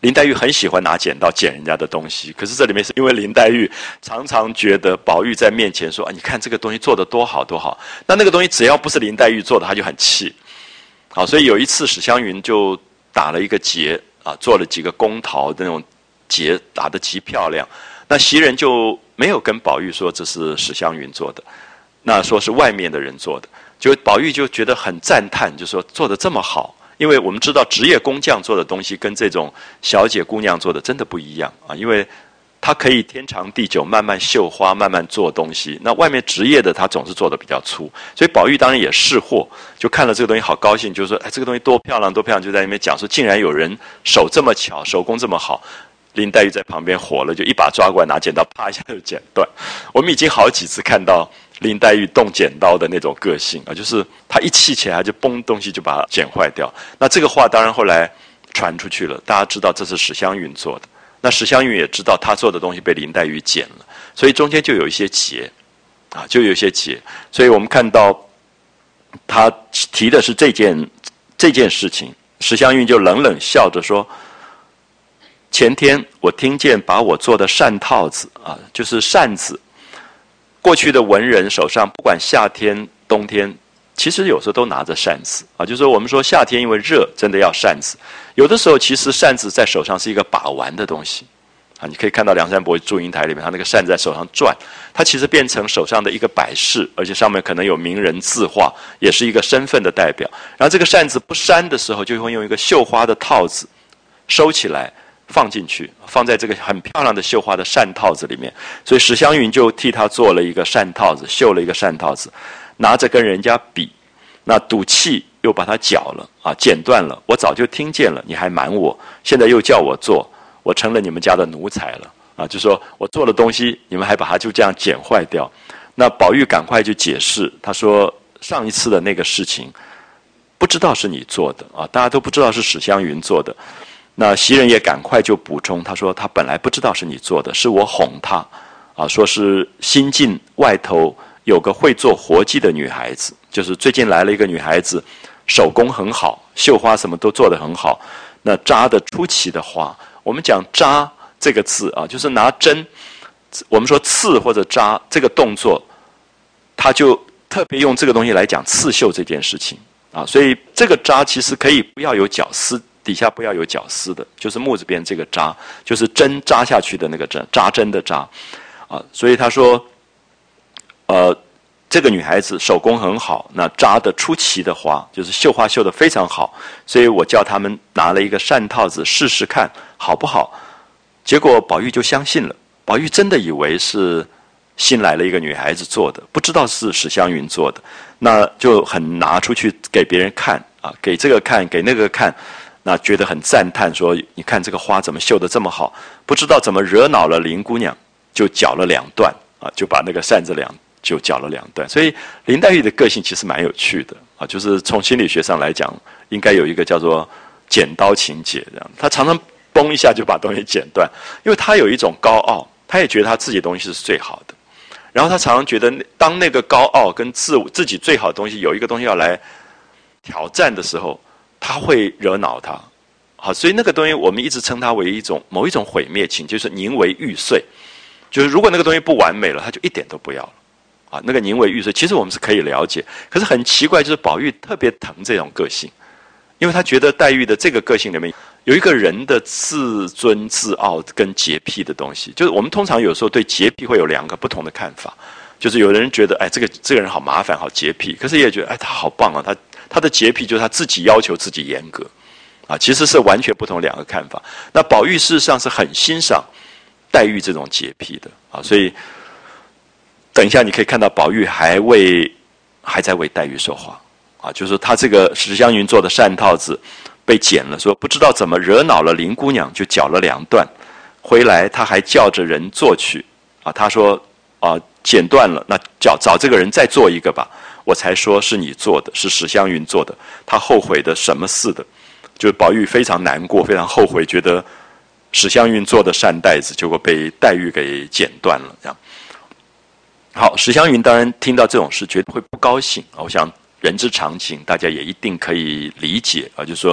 林黛玉很喜欢拿剪刀剪人家的东西，可是这里面是因为林黛玉常常觉得宝玉在面前说啊，你看这个东西做得多好多好，那那个东西只要不是林黛玉做的，他就很气。好，所以有一次史湘云就打了一个结啊，做了几个宫桃的那种结，打得极漂亮。那袭人就没有跟宝玉说这是史湘云做的，那说是外面的人做的，就宝玉就觉得很赞叹，就说做得这么好。因为我们知道职业工匠做的东西跟这种小姐姑娘做的真的不一样啊，因为他可以天长地久，慢慢绣花，慢慢做东西。那外面职业的他总是做的比较粗，所以宝玉当然也识货，就看了这个东西好高兴，就说：“哎，这个东西多漂亮，多漂亮！”就在那边讲说，竟然有人手这么巧，手工这么好。林黛玉在旁边火了，就一把抓过来，拿剪刀，啪一下就剪断。我们已经好几次看到林黛玉动剪刀的那种个性啊，就是她一气起来就嘣东西就把它剪坏掉。那这个话当然后来传出去了，大家知道这是史湘云做的。那史湘云也知道她做的东西被林黛玉剪了，所以中间就有一些结啊，就有一些结。所以我们看到他提的是这件这件事情，史湘云就冷冷笑着说：“前天我听见把我做的扇套子啊，就是扇子。过去的文人手上，不管夏天、冬天，其实有时候都拿着扇子啊。就是说我们说夏天因为热，真的要扇子。有的时候其实扇子在手上是一个把玩的东西啊。你可以看到梁山伯祝英台里面，他那个扇子在手上转，它其实变成手上的一个摆饰，而且上面可能有名人字画，也是一个身份的代表。然后这个扇子不扇的时候，就会用一个绣花的套子收起来。”放进去，放在这个很漂亮的绣花的扇套子里面，所以史湘云就替他做了一个扇套子，绣了一个扇套子，拿着跟人家比，那赌气又把它绞了啊，剪断了。我早就听见了，你还瞒我，现在又叫我做，我成了你们家的奴才了啊！就说我做了东西，你们还把它就这样剪坏掉。那宝玉赶快就解释，他说上一次的那个事情，不知道是你做的啊，大家都不知道是史湘云做的。那袭人也赶快就补充，他说他本来不知道是你做的，是我哄他，啊，说是新进外头有个会做活计的女孩子，就是最近来了一个女孩子，手工很好，绣花什么都做得很好，那扎的出奇的花。我们讲扎这个字啊，就是拿针，我们说刺或者扎这个动作，他就特别用这个东西来讲刺绣这件事情啊，所以这个扎其实可以不要有绞丝。底下不要有绞丝的，就是木字边这个扎，就是针扎下去的那个针，扎针的扎，啊，所以他说，呃，这个女孩子手工很好，那扎的出奇的花，就是绣花绣得非常好，所以我叫他们拿了一个扇套子试试看好不好，结果宝玉就相信了，宝玉真的以为是新来了一个女孩子做的，不知道是史湘云做的，那就很拿出去给别人看啊，给这个看，给那个看。那觉得很赞叹，说：“你看这个花怎么绣得这么好？不知道怎么惹恼了林姑娘，就绞了两段啊，就把那个扇子两就绞了两段。所以林黛玉的个性其实蛮有趣的啊，就是从心理学上来讲，应该有一个叫做剪刀情节这样。她常常嘣一下就把东西剪断，因为她有一种高傲，她也觉得她自己的东西是最好的。然后她常常觉得，当那个高傲跟自自己最好的东西有一个东西要来挑战的时候。”他会惹恼他，好，所以那个东西我们一直称它为一种某一种毁灭情，就是宁为玉碎，就是如果那个东西不完美了，他就一点都不要了，啊，那个宁为玉碎，其实我们是可以了解，可是很奇怪，就是宝玉特别疼这种个性，因为他觉得黛玉的这个个性里面有一个人的自尊自傲跟洁癖的东西，就是我们通常有时候对洁癖会有两个不同的看法，就是有的人觉得，哎，这个这个人好麻烦，好洁癖，可是也觉得，哎，他好棒啊，他。他的洁癖就是他自己要求自己严格，啊，其实是完全不同两个看法。那宝玉事实上是很欣赏黛玉这种洁癖的啊，所以等一下你可以看到宝玉还为还在为黛玉说话啊，就是他这个史湘云做的扇套子被剪了，说不知道怎么惹恼了林姑娘，就绞了两段，回来他还叫着人做去啊，他说啊剪断了，那找找这个人再做一个吧。我才说是你做的，是史湘云做的，他后悔的什么似的，就是宝玉非常难过，非常后悔，觉得史湘云做的扇带子，结果被黛玉给剪断了，这样。好，史湘云当然听到这种事，绝对会不高兴。我想人之常情，大家也一定可以理解啊，就是说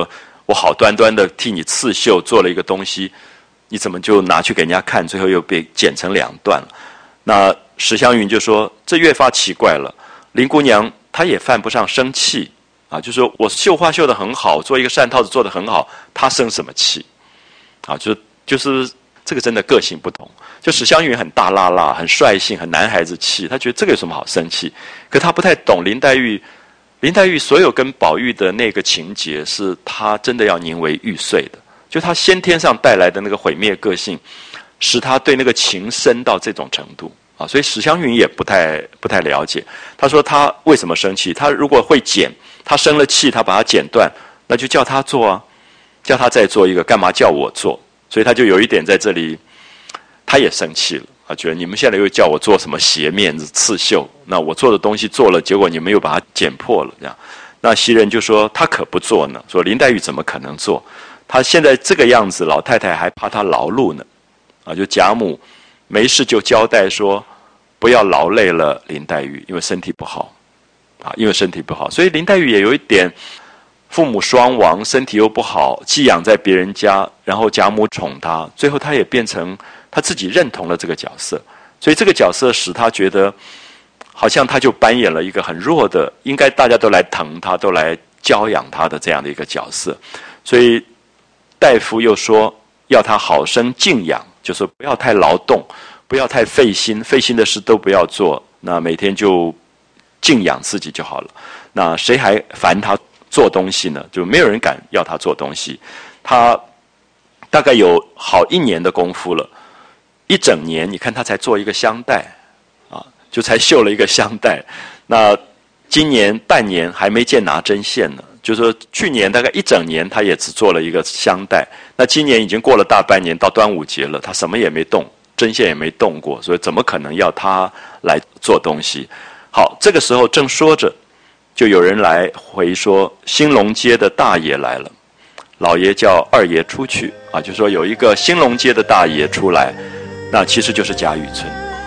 我好端端的替你刺绣做了一个东西，你怎么就拿去给人家看，最后又被剪成两段了？那史湘云就说，这越发奇怪了。林姑娘她也犯不上生气啊，就说我绣花绣得很好，做一个扇套子做得很好，她生什么气啊？就就是这个真的个性不同。就史湘云很大剌剌，很率性，很男孩子气，她觉得这个有什么好生气？可她不太懂林黛玉。林黛玉所有跟宝玉的那个情节，是她真的要宁为玉碎的，就她先天上带来的那个毁灭个性，使她对那个情深到这种程度啊！所以史湘云也不太不太了解。她说她为什么生气？她如果会剪，她生了气，她把它剪断，那就叫她做啊，叫她再做一个，干嘛叫我做？所以她就有一点在这里，她也生气了。他觉得你们现在又叫我做什么斜面子刺绣，那我做的东西做了，结果你们又把它剪破了，这样。那袭人就说他可不做呢，说林黛玉怎么可能做？她现在这个样子，老太太还怕她劳碌呢，啊，就贾母没事就交代说不要劳累了林黛玉，因为身体不好，啊，因为身体不好，所以林黛玉也有一点父母双亡，身体又不好，寄养在别人家，然后贾母宠她，最后她也变成。他自己认同了这个角色，所以这个角色使他觉得，好像他就扮演了一个很弱的，应该大家都来疼他，都来教养他的这样的一个角色。所以大夫又说要他好生静养，就说不要太劳动，不要太费心，费心的事都不要做，那每天就静养自己就好了。那谁还烦他做东西呢？就没有人敢要他做东西。他大概有好一年的功夫了。一整年，你看他才做一个香袋，啊，就才绣了一个香袋。那今年半年还没见拿针线呢，就是说去年大概一整年，他也只做了一个香袋。那今年已经过了大半年，到端午节了，他什么也没动，针线也没动过，所以怎么可能要他来做东西？好，这个时候正说着，就有人来回说，兴隆街的大爷来了，老爷叫二爷出去啊，就说有一个兴隆街的大爷出来。那其实就是贾雨村。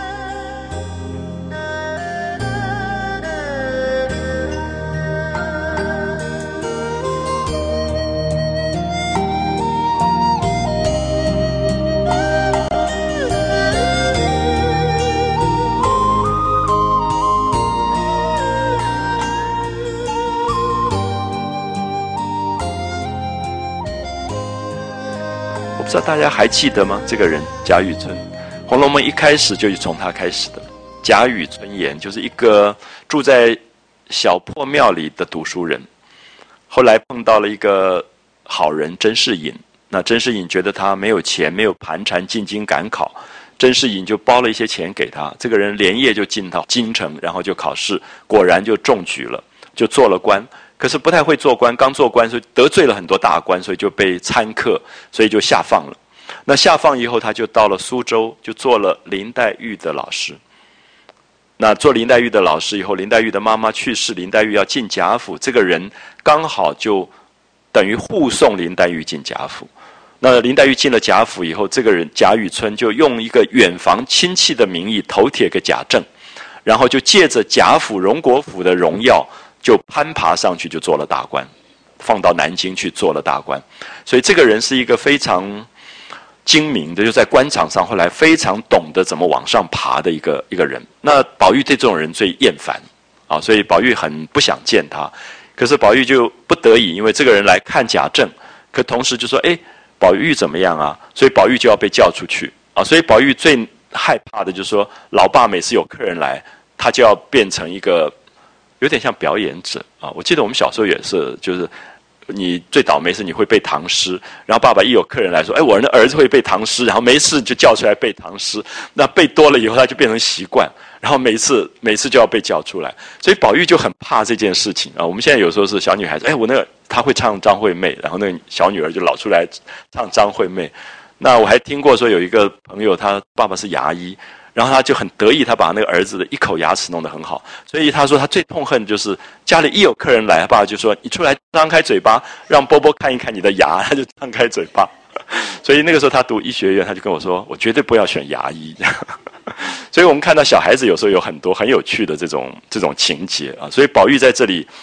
我不知道大家还记得吗？这个人贾雨村。《红楼梦》一开始就是从他开始的，贾雨村言就是一个住在小破庙里的读书人，后来碰到了一个好人甄士隐，那甄士隐觉得他没有钱，没有盘缠进京赶考，甄士隐就包了一些钱给他，这个人连夜就进到京城，然后就考试，果然就中举了，就做了官。可是不太会做官，刚做官所以得罪了很多大官，所以就被参课，所以就下放了。那下放以后，他就到了苏州，就做了林黛玉的老师。那做林黛玉的老师以后，林黛玉的妈妈去世，林黛玉要进贾府，这个人刚好就等于护送林黛玉进贾府。那林黛玉进了贾府以后，这个人贾雨村就用一个远房亲戚的名义头帖给贾政，然后就借着贾府荣国府的荣耀，就攀爬上去，就做了大官，放到南京去做了大官。所以这个人是一个非常精明的，就在官场上后来非常懂得怎么往上爬的一个一个人。那宝玉对这种人最厌烦啊，所以宝玉很不想见他。可是宝玉就不得已，因为这个人来看贾政，可同时就说：“哎，宝玉怎么样啊？”所以宝玉就要被叫出去啊。所以宝玉最害怕的就是说，老爸每次有客人来，他就要变成一个有点像表演者啊。我记得我们小时候也是，就是你最倒霉是你会背唐诗，然后爸爸一有客人来说：“哎，我的儿子会背唐诗。”然后没事就叫出来背唐诗。那背多了以后，他就变成习惯，然后每次每次就要被叫出来。所以宝玉就很怕这件事情啊。我们现在有时候是小女孩子，哎，我那个他会唱张惠妹，然后那个小女儿就老出来唱张惠妹。那我还听过说有一个朋友，他爸爸是牙医。然后他就很得意，他把那个儿子的一口牙齿弄得很好，所以他说他最痛恨就是家里一有客人来，爸爸就说：“你出来张开嘴巴，让波波看一看你的牙。”他就张开嘴巴。所以那个时候他读医学院，他就跟我说：“我绝对不要选牙医。”所以我们看到小孩子有时候有很多很有趣的这种这种情节啊。所以宝玉在这里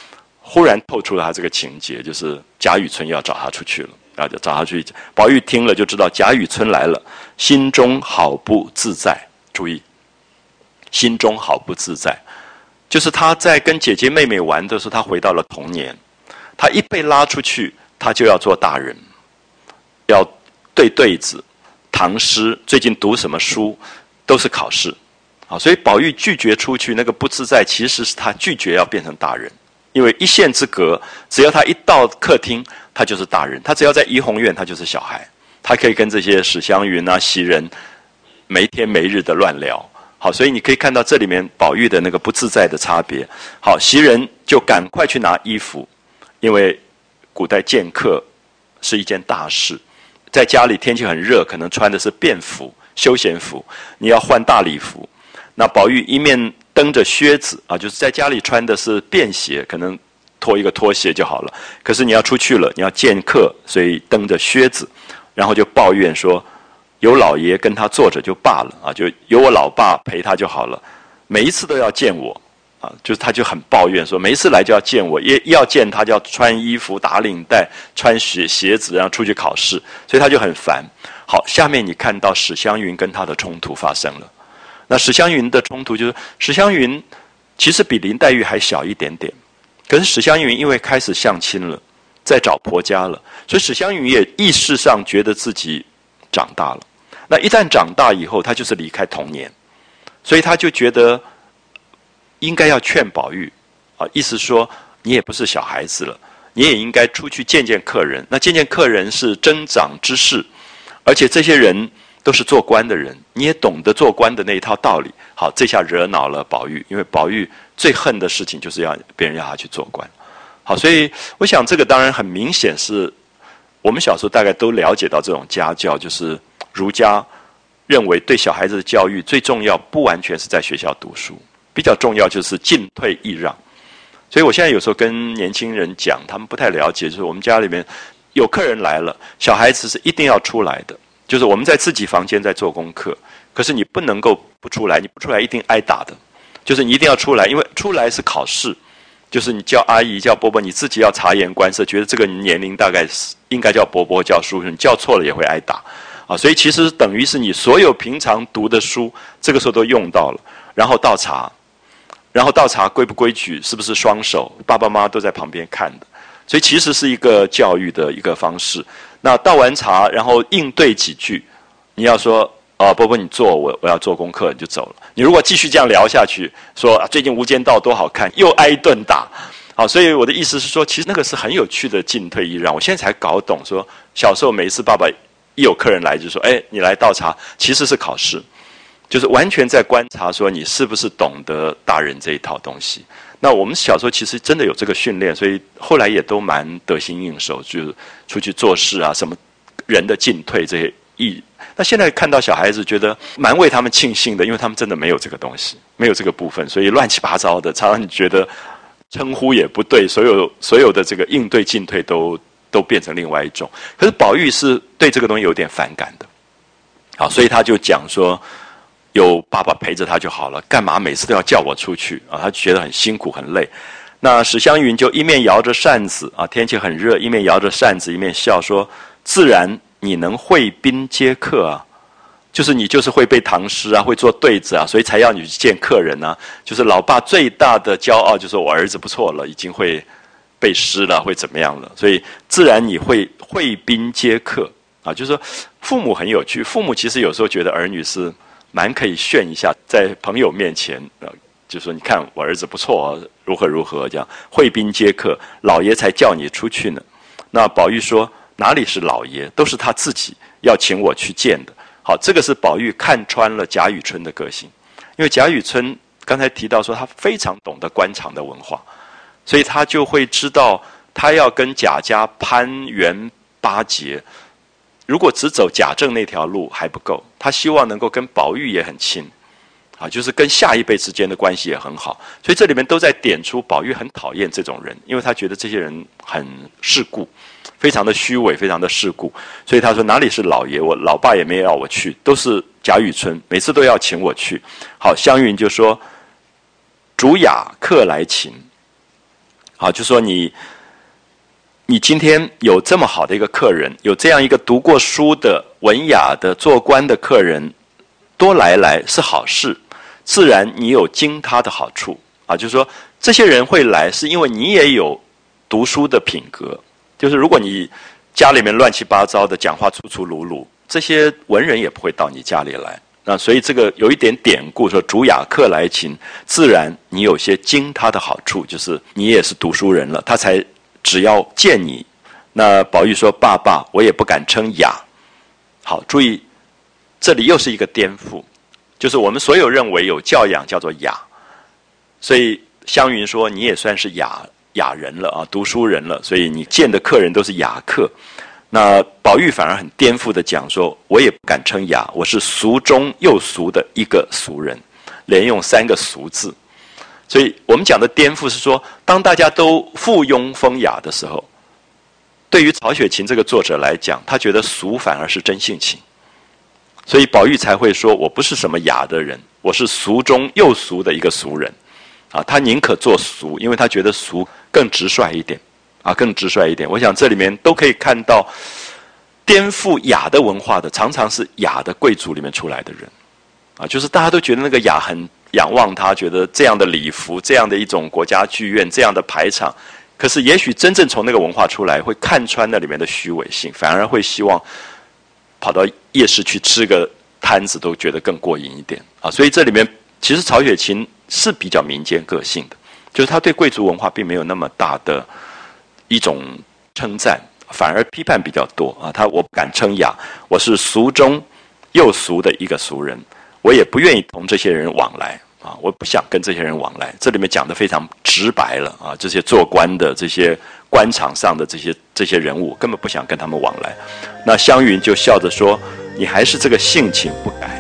忽然透出了他这个情节，就是贾雨村要找他出去了，啊，就找他出去。宝玉听了就知道贾雨村来了，心中好不自在。注意，心中好不自在，就是他在跟姐姐妹妹玩的时候，他回到了童年。他一被拉出去，他就要做大人，要对对子、唐诗，最近读什么书都是考试。啊，所以宝玉拒绝出去，那个不自在，其实是他拒绝要变成大人。因为一线之隔，只要他一到客厅，他就是大人；他只要在怡红院，他就是小孩。他可以跟这些史湘云啊、袭人没天没日的乱聊。好，所以你可以看到这里面宝玉的那个不自在的差别。好，袭人就赶快去拿衣服，因为古代见客是一件大事，在家里天气很热，可能穿的是便服、休闲服，你要换大礼服。那宝玉一面蹬着靴子啊，就是在家里穿的是便鞋，可能脱一个拖鞋就好了。可是你要出去了，你要见客，所以蹬着靴子，然后就抱怨说，有老爷跟他坐着就罢了啊，就有我老爸陪他就好了，每一次都要见我啊，就是他就很抱怨说，每一次来就要见我，也要见他就要穿衣服、打领带、穿鞋鞋子，然后出去考试，所以他就很烦。好，下面你看到史湘云跟他的冲突发生了。那史湘云的冲突就是，史湘云其实比林黛玉还小一点点，可是史湘云因为开始相亲了，在找婆家了，所以史湘云也意识上觉得自己长大了。那一旦长大以后，他就是离开童年，所以他就觉得应该要劝宝玉啊，意思说你也不是小孩子了，你也应该出去见见客人。那见见客人是增长之事，而且这些人都是做官的人，你也懂得做官的那一套道理。好，这下惹恼了宝玉，因为宝玉最恨的事情就是要别人要他去做官。好，所以我想这个当然很明显是我们小时候大概都了解到这种家教，就是儒家认为对小孩子的教育最重要不完全是在学校读书，比较重要就是进退易让。所以我现在有时候跟年轻人讲，他们不太了解，就是我们家里面有客人来了，小孩子是一定要出来的，就是我们在自己房间在做功课，可是你不能够不出来，你不出来一定挨打的，就是你一定要出来，因为出来是考试，就是你叫阿姨叫伯伯，你自己要察言观色，觉得这个年龄大概是应该叫伯伯叫叔叔，你叫错了也会挨打啊。所以其实等于是你所有平常读的书，这个时候都用到了，然后倒茶，然后倒茶规不规矩，是不是双手，爸爸妈妈都在旁边看的，所以其实是一个教育的一个方式。那倒完茶，然后应对几句，你要说啊，伯伯你坐，我我要做功课，你就走了。你如果继续这样聊下去，说、啊、最近《无间道》多好看，又挨一顿打。好，所以我的意思是说，其实那个是很有趣的进退易让。我现在才搞懂说，小时候每一次爸爸一有客人来就说，哎，你来倒茶，其实是考试，就是完全在观察说你是不是懂得大人这一套东西。那我们小时候其实真的有这个训练，所以后来也都蛮得心应手，就是出去做事啊，什么人的进退这些意。那现在看到小孩子，觉得蛮为他们庆幸的，因为他们真的没有这个东西，没有这个部分，所以乱七八糟的，常常你觉得称呼也不对，所有所有的这个应对进退都都变成另外一种。可是宝玉是对这个东西有点反感的，好，所以他就讲说，有爸爸陪着他就好了，干嘛每次都要叫我出去啊？他觉得很辛苦很累。那史湘云就一面摇着扇子啊，天气很热，一面摇着扇子，一面笑说：“自然你能会宾接客啊，就是你就是会背唐诗啊，会做对子啊，所以才要你去见客人啊。就是老爸最大的骄傲，就是我儿子不错了，已经会背诗了，会怎么样了？所以自然你会会宾接客啊，就是说父母很有趣，父母其实有时候觉得儿女是蛮可以炫一下，在朋友面前，呃，就说你看我儿子不错，如何如何这样，会宾接客，老爷才叫你出去呢。那宝玉说哪里是老爷，都是他自己要请我去见的。好，这个是宝玉看穿了贾雨村的个性，因为贾雨村刚才提到说他非常懂得官场的文化，所以他就会知道他要跟贾家攀援巴结。如果只走贾政那条路还不够，他希望能够跟宝玉也很亲，啊，就是跟下一辈之间的关系也很好。所以这里面都在点出宝玉很讨厌这种人，因为他觉得这些人很世故，非常的虚伪，非常的世故。所以他说哪里是老爷，我老爸也没有要我去，都是贾雨村，每次都要请我去。好，湘云就说：“主雅客来请。” 啊，就说你你今天有这么好的一个客人，有这样一个读过书的文雅的做官的客人，多来来是好事，自然你有经他的好处啊，就是说这些人会来是因为你也有读书的品格，就是如果你家里面乱七八糟的，讲话粗粗鲁鲁，这些文人也不会到你家里来。那所以这个有一点典故说主雅客来勤，自然你有些经他的好处，就是你也是读书人了，他才只要见你。那宝玉说爸爸我也不敢称雅。好，注意这里又是一个颠覆，就是我们所有认为有教养叫做雅，所以湘云说你也算是雅雅人了啊，读书人了，所以你见的客人都是雅客。那宝玉反而很颠覆的讲说，我也不敢称雅，我是俗中又俗的一个俗人，连用三个俗字。所以我们讲的颠覆是说，当大家都附庸风雅的时候，对于曹雪芹这个作者来讲，他觉得俗反而是真性情，所以宝玉才会说我不是什么雅的人，我是俗中又俗的一个俗人啊，他宁可做俗，因为他觉得俗更直率一点啊，更直率一点。我想这里面都可以看到，颠覆雅的文化的，常常是雅的贵族里面出来的人，啊，就是大家都觉得那个雅很仰望他，觉得这样的礼服，这样的一种国家剧院，这样的排场，可是也许真正从那个文化出来，会看穿那里面的虚伪性，反而会希望跑到夜市去吃个摊子，都觉得更过瘾一点啊。所以这里面其实曹雪芹是比较民间个性的，就是他对贵族文化并没有那么大的一种称赞，反而批判比较多啊。他我不敢称雅，我是俗中又俗的一个俗人，我也不愿意同这些人往来啊，我不想跟这些人往来。这里面讲得非常直白了啊，这些做官的、这些官场上的这些这些人物，根本不想跟他们往来。那湘云就笑着说：“你还是这个性情不改。”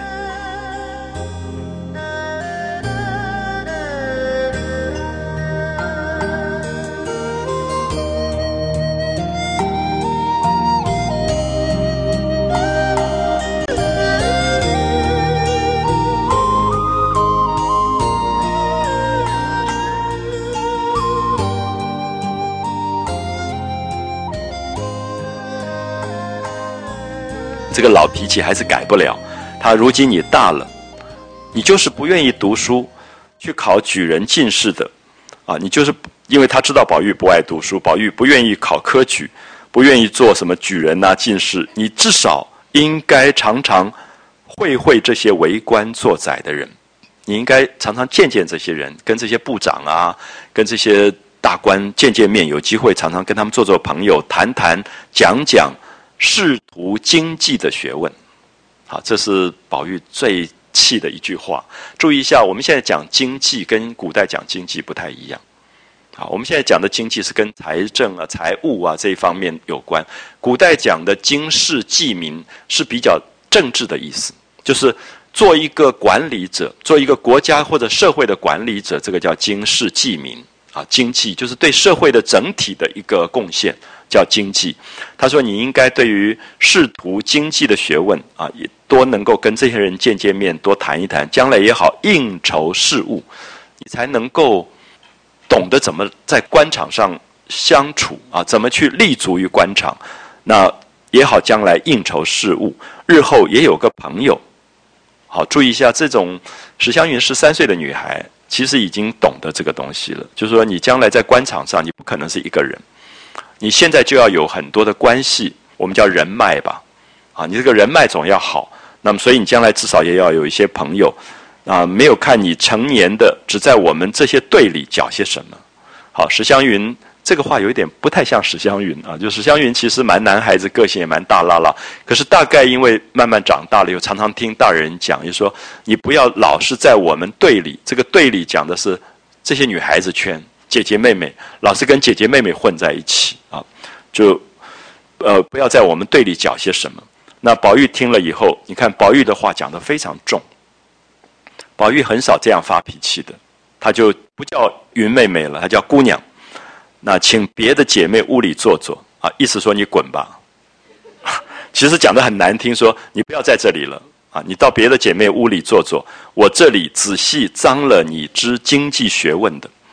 这个老脾气还是改不了，他如今你大了，你就是不愿意读书，去考举人进士的，啊，你就是因为他知道宝玉不爱读书，宝玉不愿意考科举，不愿意做什么举人啊进士，你至少应该常常会会这些为官做宰的人，你应该常常见见这些人，跟这些部长啊，跟这些大官见见面，有机会常常跟他们做做朋友，谈谈讲讲仕途经济的学问。好，这是宝玉最气的一句话。注意一下，我们现在讲经济跟古代讲经济不太一样。好，我们现在讲的经济是跟财政啊、财务啊这一方面有关。古代讲的经世济民是比较政治的意思，就是做一个管理者，做一个国家或者社会的管理者，这个叫经世济民啊。经济就是对社会的整体的一个贡献，叫经济。他说你应该对于仕途经济的学问啊，也多能够跟这些人见见面，多谈一谈，将来也好应酬事务，你才能够懂得怎么在官场上相处啊，怎么去立足于官场，那也好将来应酬事务，日后也有个朋友。好，注意一下，这种史湘云十三岁的女孩，其实已经懂得这个东西了，就是说你将来在官场上，你不可能是一个人，你现在就要有很多的关系，我们叫人脉吧，啊，你这个人脉总要好，那么所以你将来至少也要有一些朋友，啊，没有看你成年的只在我们这些队里搅些什么。好，史湘云这个话有一点不太像史湘云啊，就史湘云其实蛮男孩子，个性也蛮大啦啦，可是大概因为慢慢长大了，又常常听大人讲，就说你不要老是在我们队里，这个队里讲的是这些女孩子圈，姐姐妹妹，老是跟姐姐妹妹混在一起啊，就呃不要在我们队里搅些什么。那宝玉听了以后，你看宝玉的话讲得非常重，宝玉很少这样发脾气的，他就不叫云妹妹了，他叫姑娘。那请别的姐妹屋里坐坐啊，意思说你滚吧。其实讲得很难听，说你不要在这里了啊，你到别的姐妹屋里坐坐，我这里仔细张了你知经济学问的。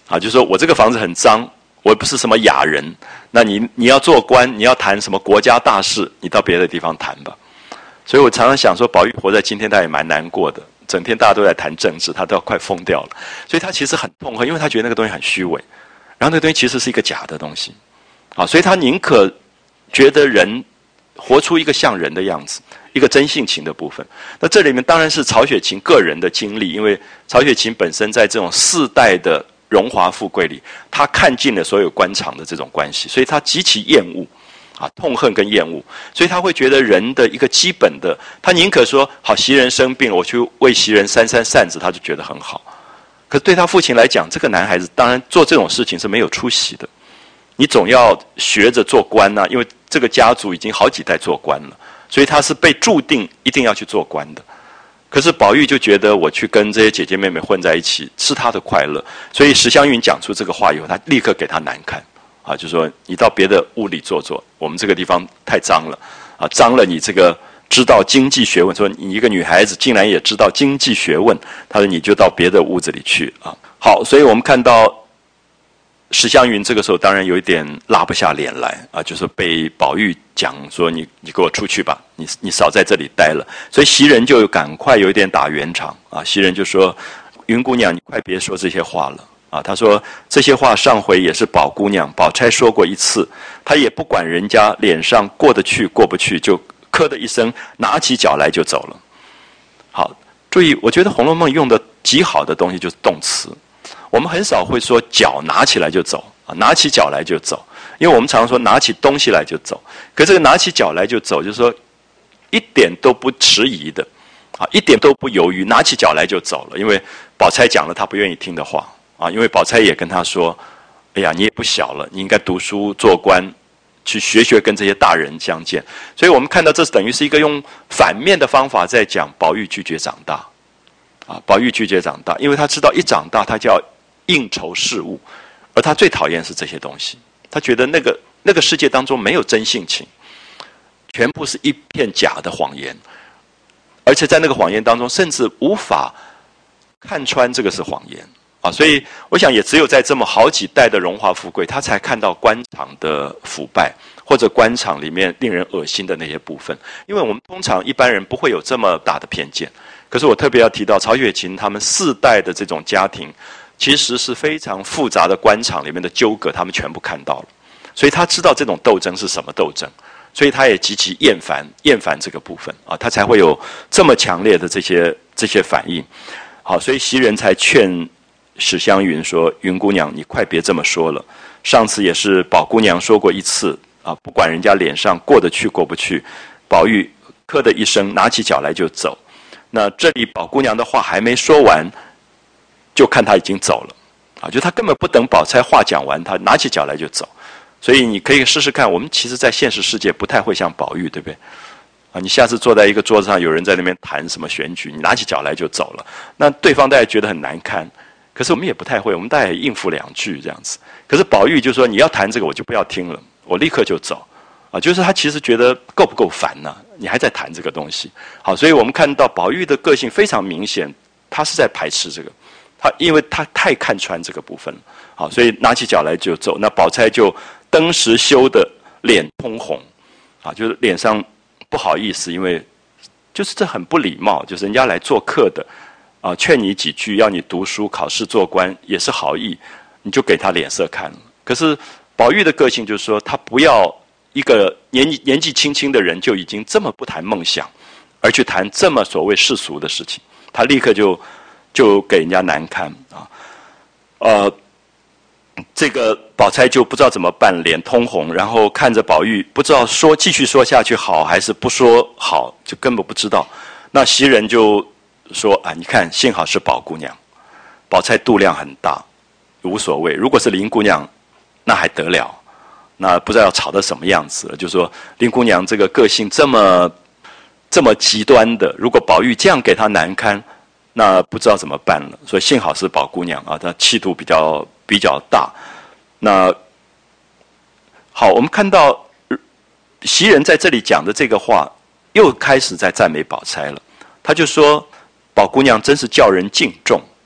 啊，就是说我这个房子很脏，我也不是什么雅人，那你你要做官，你要谈什么国家大事，你到别的地方谈吧。所以我常常想说，宝玉活在今天，他也蛮难过的，整天大家都在谈政治，他都要快疯掉了。所以他其实很痛恨，因为他觉得那个东西很虚伪，然后那个东西其实是一个假的东西，啊，所以他宁可觉得人活出一个像人的样子，一个真性情的部分。那这里面当然是曹雪芹个人的经历，因为曹雪芹本身在这种世代的荣华富贵里，他看尽了所有官场的这种关系，所以他极其厌恶啊，痛恨跟厌恶，所以他会觉得人的一个基本的，他宁可说好袭人生病了，我去为袭人扇扇扇子，他就觉得很好。可是对他父亲来讲，这个男孩子当然做这种事情是没有出息的。你总要学着做官啊，因为这个家族已经好几代做官了，所以他是被注定一定要去做官的。可是宝玉就觉得我去跟这些姐姐妹妹混在一起是他的快乐，所以史湘云讲出这个话以后，他立刻给他难看啊，就说你到别的屋里坐坐，我们这个地方太脏了啊，脏了你这个知道经济学问，说你一个女孩子竟然也知道经济学问，他说你就到别的屋子里去啊。好，所以我们看到史湘云这个时候当然有一点拉不下脸来啊，就是被宝玉讲说你你给我出去吧，你你少在这里待了。所以袭人就赶快有一点打圆场啊，袭人就说云姑娘你快别说这些话了啊。她说这些话上回也是宝姑娘宝钗说过一次，她也不管人家脸上过得去过不去，就咳的一声拿起脚来就走了。好，注意，我觉得《红楼梦》用的极好的东西就是动词。我们很少会说脚拿起来就走啊，拿起脚来就走，因为我们常常说拿起东西来就走。可这个拿起脚来就走，就是说一点都不迟疑的啊，一点都不犹豫，拿起脚来就走了。因为宝钗讲了他不愿意听的话啊，因为宝钗也跟他说：“哎呀，你也不小了，你应该读书做官，去学学跟这些大人相见。”所以我们看到这是等于是一个用反面的方法在讲宝玉拒绝长大啊，宝玉拒绝长大，因为他知道一长大他就要应酬事务，而他最讨厌是这些东西。他觉得那个那个世界当中没有真性情，全部是一片假的谎言，而且在那个谎言当中，甚至无法看穿这个是谎言啊。所以我想，也只有在这么好几代的荣华富贵，他才看到官场的腐败，或者官场里面令人恶心的那些部分。因为我们通常一般人不会有这么大的偏见。可是我特别要提到曹雪芹他们四代的这种家庭，其实是非常复杂的官场里面的纠葛，他们全部看到了，所以他知道这种斗争是什么斗争，所以他也极其厌烦厌烦这个部分啊，他才会有这么强烈的这些这些反应。好，所以袭人才劝史湘云说：“云姑娘，你快别这么说了。上次也是宝姑娘说过一次啊，不管人家脸上过得去过不去。”宝玉咳的一声，拿起脚来就走。那这里宝姑娘的话还没说完，就看他已经走了啊！就他根本不等宝钗话讲完，他拿起脚来就走。所以你可以试试看，我们其实在现实世界不太会像宝玉，对不对？啊，你下次坐在一个桌子上，有人在那边谈什么选举，你拿起脚来就走了，那对方大家觉得很难堪。可是我们也不太会，我们大概也应付两句这样子。可是宝玉就说：“你要谈这个，我就不要听了，我立刻就走。”啊，就是他其实觉得够不够烦呢、啊？你还在谈这个东西。好，所以我们看到宝玉的个性非常明显，他是在排斥这个，他因为他太看穿这个部分了。好，所以拿起脚来就走。那宝钗就登时羞得脸通红，啊，就是脸上不好意思，因为就是这很不礼貌，就是人家来做客的，啊，劝你几句，要你读书考试做官也是好意，你就给他脸色看了。可是宝玉的个性就是说，他不要一个年纪年纪轻轻的人就已经这么不谈梦想，而去谈这么所谓世俗的事情，他立刻就就给人家难堪啊，呃，这个宝钗就不知道怎么办，脸通红，然后看着宝玉，不知道说继续说下去好还是不说好，就根本不知道。那袭人就说啊，你看，幸好是宝姑娘，宝钗度量很大，无所谓。如果是林姑娘，那还得了。那不知道要吵到什么样子了，就说林姑娘这个个性这么这么极端的，如果宝玉这样给她难堪，那不知道怎么办了。所以幸好是宝姑娘啊，她气度比较比较大。那好，我们看到袭人在这里讲的这个话，又开始在赞美宝钗了。他就说：“宝姑娘真是叫人敬重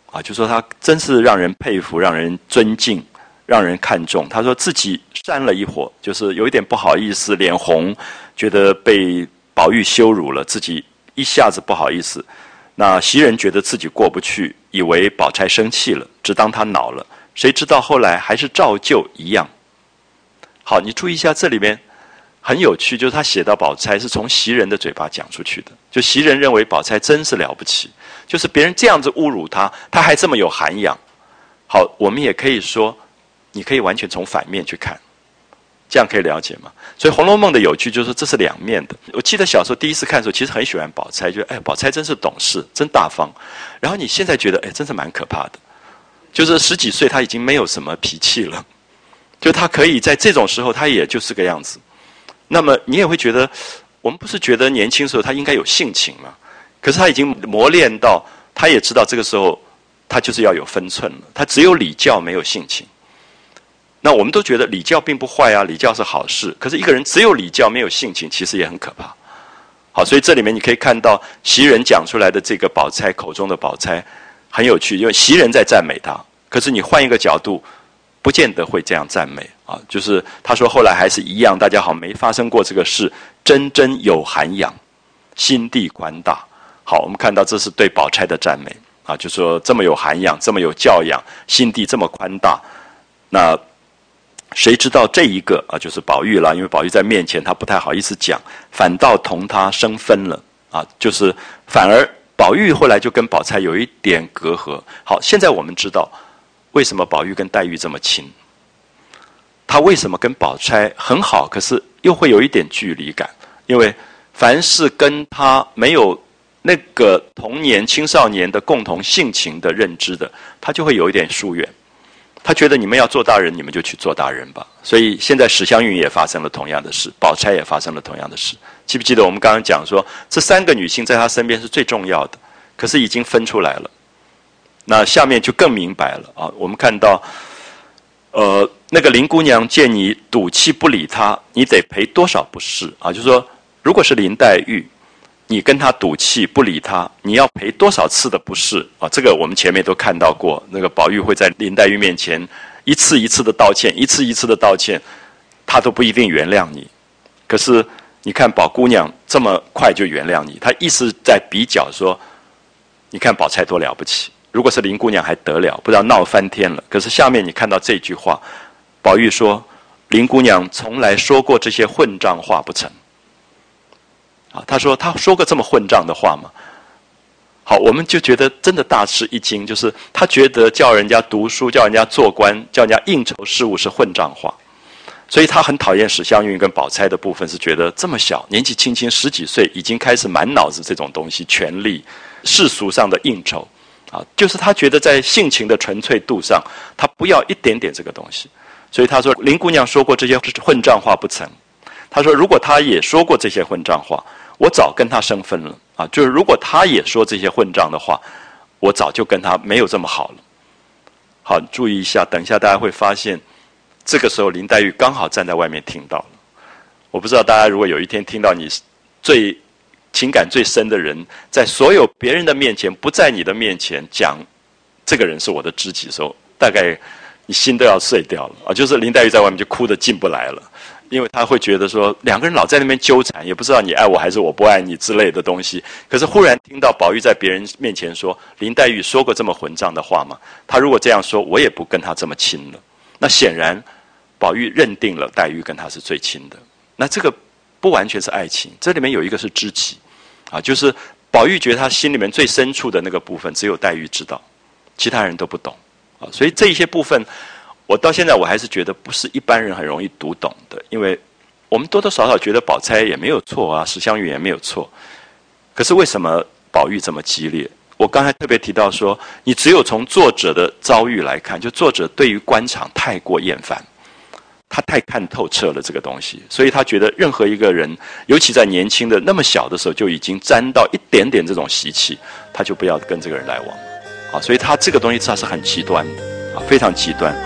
啊，就说他真是让人佩服，让人尊敬，让人看重。他说自己煽了一火，就是有一点不好意思，脸红，觉得被宝玉羞辱了，自己一下子不好意思。那袭人觉得自己过不去，以为宝钗生气了，只当他恼了，谁知道后来还是照旧一样。好，你注意一下这里面很有趣，就是他写到宝钗是从袭人的嘴巴讲出去的，就袭人认为宝钗真是了不起，就是别人这样子侮辱她，她还这么有涵养。好，我们也可以说，你可以完全从反面去看，这样可以了解吗？所以《红楼梦》的有趣就是这是两面的。我记得小时候第一次看的时候，其实很喜欢宝钗，觉得哎，宝钗真是懂事，真大方。然后你现在觉得，哎，真是蛮可怕的，就是十几岁她已经没有什么脾气了，就她可以在这种时候，她也就是个样子。那么你也会觉得，我们不是觉得年轻时候她应该有性情吗？可是她已经磨练到，她也知道这个时候她就是要有分寸了，她只有礼教没有性情。那我们都觉得礼教并不坏啊，礼教是好事。可是一个人只有礼教没有性情，其实也很可怕。好，所以这里面你可以看到袭人讲出来的这个宝钗口中的宝钗很有趣，因为袭人在赞美她，可是你换一个角度，不见得会这样赞美啊。就是他说后来还是一样，大家好像没发生过这个事，真真有涵养，心地宽大。好，我们看到这是对宝钗的赞美啊，就说这么有涵养，这么有教养，心地这么宽大。那谁知道这一个啊，就是宝玉了，因为宝玉在面前他不太好意思讲，反倒同他生分了啊，就是反而宝玉后来就跟宝钗有一点隔阂。好，现在我们知道为什么宝玉跟黛玉这么亲，他为什么跟宝钗很好，可是又会有一点距离感，因为凡是跟他没有那个童年青少年的共同性情的认知的，他就会有一点疏远。他觉得你们要做大人，你们就去做大人吧。所以现在史湘云也发生了同样的事，宝钗也发生了同样的事。记不记得我们刚刚讲说，这三个女性在他身边是最重要的，可是已经分出来了。那下面就更明白了啊！我们看到，呃，那个林姑娘见你赌气不理她，你得赔多少不是啊？就是说，如果是林黛玉，你跟他赌气不理他，你要赔多少次的不是啊？这个我们前面都看到过，那个宝玉会在林黛玉面前一次一次的道歉，一次一次的道歉，他都不一定原谅你。可是你看宝姑娘这么快就原谅你，他意思在比较说，你看宝钗多了不起，如果是林姑娘还得了，不知道闹翻天了。可是下面你看到这句话，宝玉说林姑娘从来说过这些混账话不成。啊，他说他说过这么混账的话吗？好，我们就觉得真的大吃一惊，就是他觉得叫人家读书、叫人家做官、叫人家应酬事务是混账话，所以他很讨厌史湘云跟宝钗的部分，是觉得这么小年纪轻轻十几岁，已经开始满脑子这种东西，权力、世俗上的应酬啊，就是他觉得在性情的纯粹度上，他不要一点点这个东西，所以他说林姑娘说过这些混账话不成。他说如果他也说过这些混账话，我早跟他生分了啊！就是如果他也说这些混账的话，我早就跟他没有这么好了。好，注意一下，等一下大家会发现，这个时候林黛玉刚好站在外面听到了。我不知道大家如果有一天听到你最情感最深的人，在所有别人的面前，不在你的面前讲这个人是我的知己的时候，大概你心都要碎掉了啊！就是林黛玉在外面就哭得进不来了。因为他会觉得说两个人老在那边纠缠，也不知道你爱我还是我不爱你之类的东西。可是忽然听到宝玉在别人面前说林黛玉说过这么混账的话吗？他如果这样说，我也不跟他这么亲了。那显然宝玉认定了黛玉跟他是最亲的。那这个不完全是爱情，这里面有一个是知己啊，就是宝玉觉得他心里面最深处的那个部分只有黛玉知道，其他人都不懂啊。所以这一些部分我到现在我还是觉得不是一般人很容易读懂的，因为我们多多少少觉得宝钗也没有错啊，史湘云也没有错，可是为什么宝玉这么激烈？我刚才特别提到说，你只有从作者的遭遇来看，就作者对于官场太过厌烦，他太看透彻了这个东西，所以他觉得任何一个人，尤其在年轻的那么小的时候就已经沾到一点点这种习气，他就不要跟这个人来往啊，所以他这个东西他是很极端的啊，非常极端。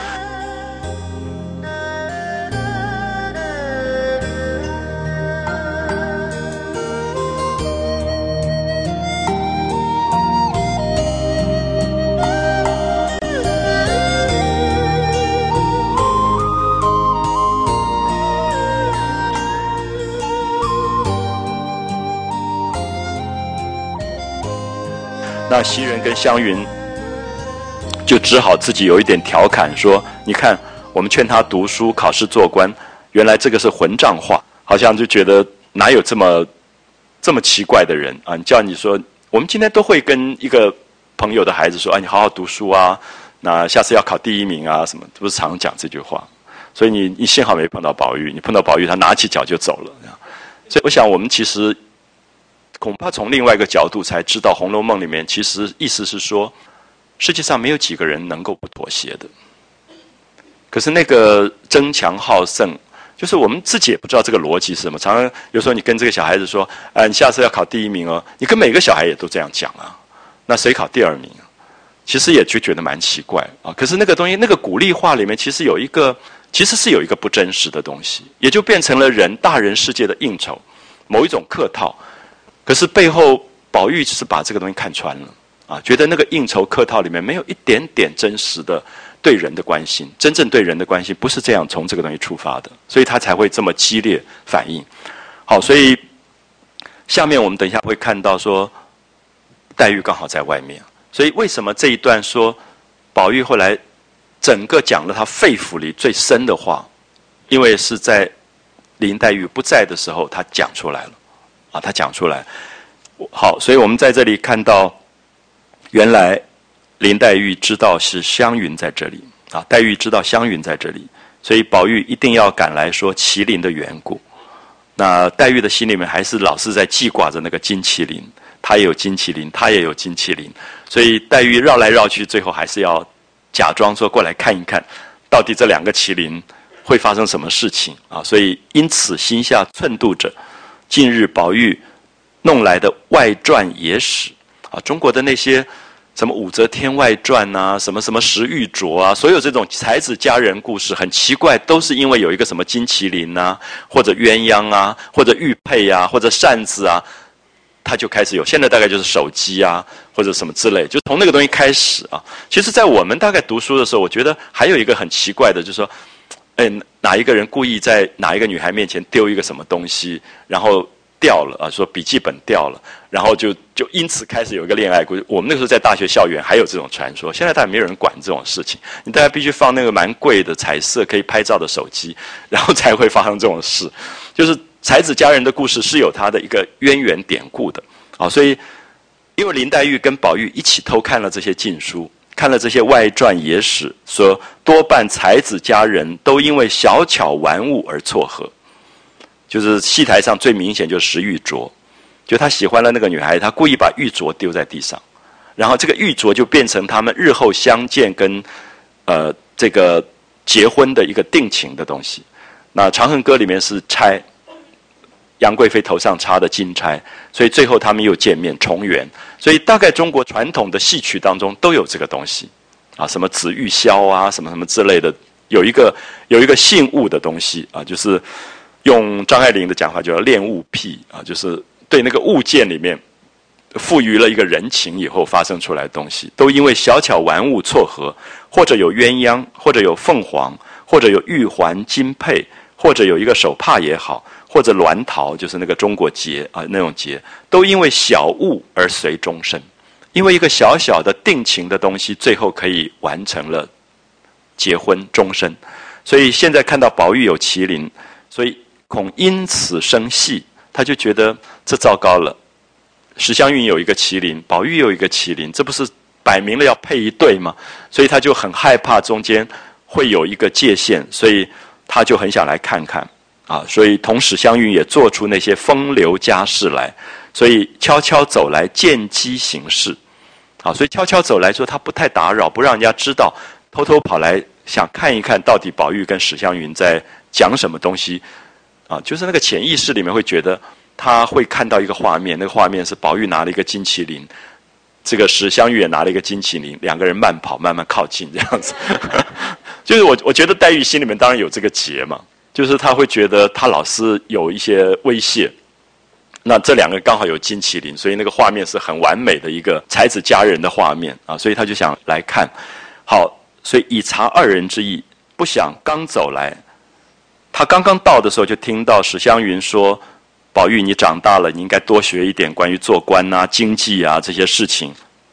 那袭人跟湘云就只好自己有一点调侃说，你看我们劝他读书考试做官，原来这个是混账话，好像就觉得哪有这么这么奇怪的人啊？叫你说，我们今天都会跟一个朋友的孩子说，啊，你好好读书啊，那下次要考第一名啊，什么，不是常常讲这句话。所以你你幸好没碰到宝玉，你碰到宝玉，他拿起脚就走了。所以我想，我们其实恐怕从另外一个角度才知道，《红楼梦》里面其实意思是说，世界上没有几个人能够不妥协的。可是那个争强好胜，就是我们自己也不知道这个逻辑是什么。常常有时候你跟这个小孩子说，啊，你下次要考第一名哦，你跟每个小孩也都这样讲啊，那谁考第二名啊？其实也就觉得蛮奇怪啊。可是那个东西，那个鼓励话里面，其实有一个，其实是有一个不真实的东西，也就变成了人大人世界的应酬，某一种客套。可是背后宝玉是把这个东西看穿了啊，觉得那个应酬客套里面没有一点点真实的对人的关心，真正对人的关心不是这样从这个东西出发的，所以他才会这么激烈反应。好，所以下面我们等一下会看到说，黛玉刚好在外面，所以为什么这一段说宝玉后来整个讲了他肺腑里最深的话，因为是在林黛玉不在的时候他讲出来了啊，他讲出来。好，所以我们在这里看到，原来林黛玉知道是湘云在这里啊，黛玉知道湘云在这里，所以宝玉一定要赶来说麒麟的缘故。那黛玉的心里面还是老是在记挂着那个金麒麟，她也有金麒麟，她也有金麒麟，所以黛玉绕来绕去，最后还是要假装说过来看一看，到底这两个麒麟会发生什么事情啊？所以因此心下忖度着，近日宝玉弄来的外传野史啊，中国的那些什么武则天外传啊，什么什么石玉镯啊，所有这种才子佳人故事，很奇怪，都是因为有一个什么金麒麟啊，或者鸳鸯啊，或者玉佩啊，或者扇子啊，它就开始有。现在大概就是手机啊，或者什么之类，就从那个东西开始啊。其实，在我们大概读书的时候，我觉得还有一个很奇怪的，就是说，哎，哪一个人故意在哪一个女孩面前丢一个什么东西，然后掉了啊，说笔记本掉了，然后就就因此开始有一个恋爱故事。我们那个时候在大学校园还有这种传说，现在大概没有人管这种事情，你大概必须放那个蛮贵的彩色可以拍照的手机，然后才会发生这种事。就是才子佳人的故事是有它的一个渊源典故的啊，所以因为林黛玉跟宝玉一起偷看了这些禁书，看了这些外传野史，说多半才子佳人都因为小巧玩物而撮合。就是戏台上最明显就是石玉镯，就他喜欢了那个女孩，他故意把玉镯丢在地上，然后这个玉镯就变成他们日后相见跟呃这个结婚的一个定情的东西。那《长恨歌》里面是钗，杨贵妃头上插的金钗，所以最后他们又见面重圆。所以大概中国传统的戏曲当中都有这个东西啊，什么紫玉箫啊，什么什么之类的，有一个有一个信物的东西啊，就是用张爱玲的讲法叫恋物癖啊，就是对那个物件里面赋予了一个人情以后发生出来的东西，都因为小巧玩物撮合，或者有鸳鸯，或者有凤凰，或者有玉环金佩，或者有一个手帕也好，或者鸾桃，就是那个中国结啊那种结，都因为小物而随终身，因为一个小小的定情的东西，最后可以完成了结婚终身。所以现在看到宝玉有麒麟，所以恐因此生隙，他就觉得这糟糕了。史湘云有一个麒麟，宝玉有一个麒麟，这不是摆明了要配一对吗？所以他就很害怕中间会有一个界限，所以他就很想来看看啊。所以同史湘云也做出那些风流家事来，所以悄悄走来见机行事啊。所以悄悄走来说，他不太打扰，不让人家知道，偷偷跑来想看一看到底宝玉跟史湘云在讲什么东西。啊，就是那个潜意识里面会觉得他会看到一个画面，那个画面是宝玉拿了一个金麒麟，这个史湘玉也拿了一个金麒麟，两个人慢跑慢慢靠近这样子。就是我我觉得黛玉心里面当然有这个结嘛，就是他会觉得他老是有一些威胁，那这两个刚好有金麒麟，所以那个画面是很完美的一个才子佳人的画面啊，所以他就想来看。好，所以以察二人之意，不想刚走来。他刚刚到的时候，就听到史湘云说：“宝玉，你长大了，你应该多学一点关于做官啊、经济啊这些事情。”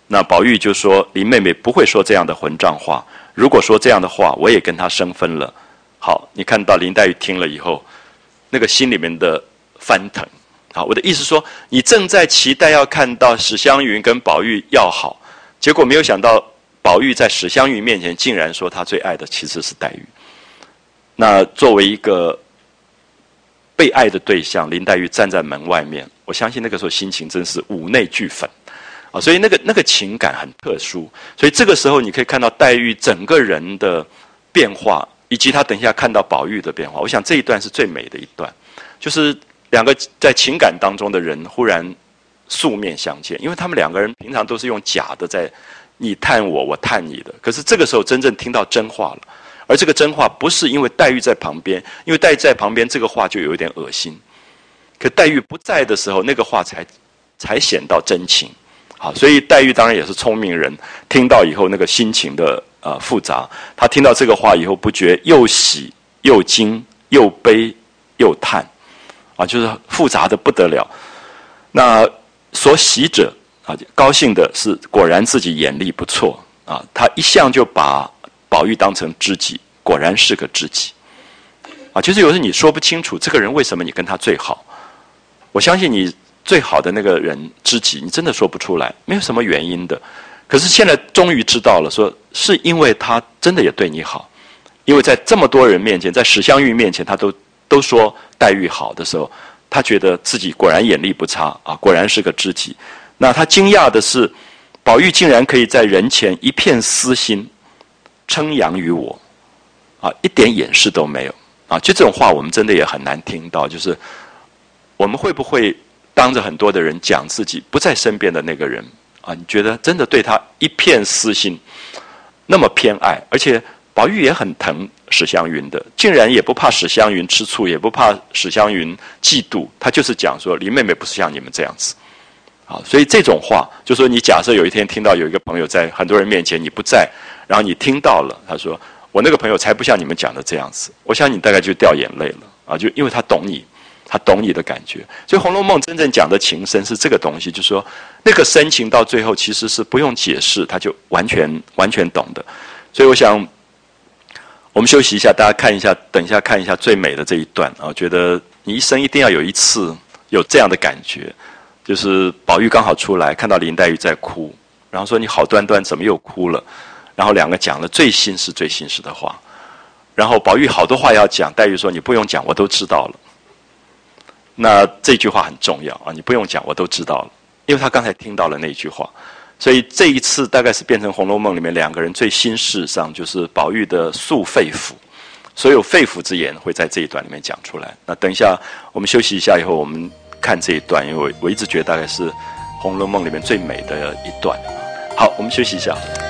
那宝玉就说林妹妹不会说这样的混账话，如果说这样的话，我也跟她生分了。好，你看到林黛玉听了以后，那个心里面的翻腾。好，我的意思说，你正在期待要看到史湘云跟宝玉要好，结果没有想到宝玉在史湘云面前竟然说他最爱的其实是黛玉。那作为一个被爱的对象，林黛玉站在门外面，我相信那个时候心情真是五内俱焚啊，所以那个那个情感很特殊。所以这个时候你可以看到黛玉整个人的变化，以及她等一下看到宝玉的变化。我想这一段是最美的一段，就是两个在情感当中的人忽然素面相见，因为他们两个人平常都是用假的在你探我，我探你的，可是这个时候真正听到真话了。而这个真话不是因为黛玉在旁边，因为黛玉在旁边，这个话就有一点恶心。可黛玉不在的时候，那个话才才显到真情。好，所以黛玉当然也是聪明人，听到以后那个心情的呃复杂，她听到这个话以后，不觉又喜又惊又悲又叹，啊，就是复杂的不得了。那所喜者啊，高兴的是果然自己眼力不错啊，他一向就把宝玉当成知己，果然是个知己啊。其实有时候你说不清楚这个人为什么你跟他最好，我相信你最好的那个人知己，你真的说不出来，没有什么原因的。可是现在终于知道了，说是因为他真的也对你好，因为在这么多人面前，在史湘云面前，他都都说黛玉好的时候，他觉得自己果然眼力不差啊，果然是个知己。那他惊讶的是，宝玉竟然可以在人前一片私心称扬于我，啊，一点掩饰都没有啊！就这种话，我们真的也很难听到。就是我们会不会当着很多的人讲自己不在身边的那个人啊？你觉得真的对他一片私心，那么偏爱，而且宝玉也很疼史湘云的，竟然也不怕史湘云吃醋，也不怕史湘云嫉妒，他就是讲说林妹妹不是像你们这样子。啊，所以这种话，就说你假设有一天听到有一个朋友在很多人面前你不在，然后你听到了，他说我那个朋友才不像你们讲的这样子，我想你大概就掉眼泪了啊，就因为他懂你，他懂你的感觉。所以《红楼梦》真正讲的情深是这个东西，就是说那个深情到最后其实是不用解释，他就完全完全懂的。所以我想我们休息一下，大家看一下，等一下看一下最美的这一段啊，我觉得你一生一定要有一次有这样的感觉。就是宝玉刚好出来，看到林黛玉在哭，然后说你好端端怎么又哭了？然后两个讲了最心事最心事的话，然后宝玉好多话要讲，黛玉说你不用讲，我都知道了。那这句话很重要啊，你不用讲，我都知道了，因为他刚才听到了那句话，所以这一次大概是变成《红楼梦》里面两个人最心事上，就是宝玉的诉肺腑，所有肺腑之言会在这一段里面讲出来。那等一下我们休息一下以后，我们看这一段，因为我我一直觉得大概是《红楼梦》里面最美的一段。好，我们休息一下。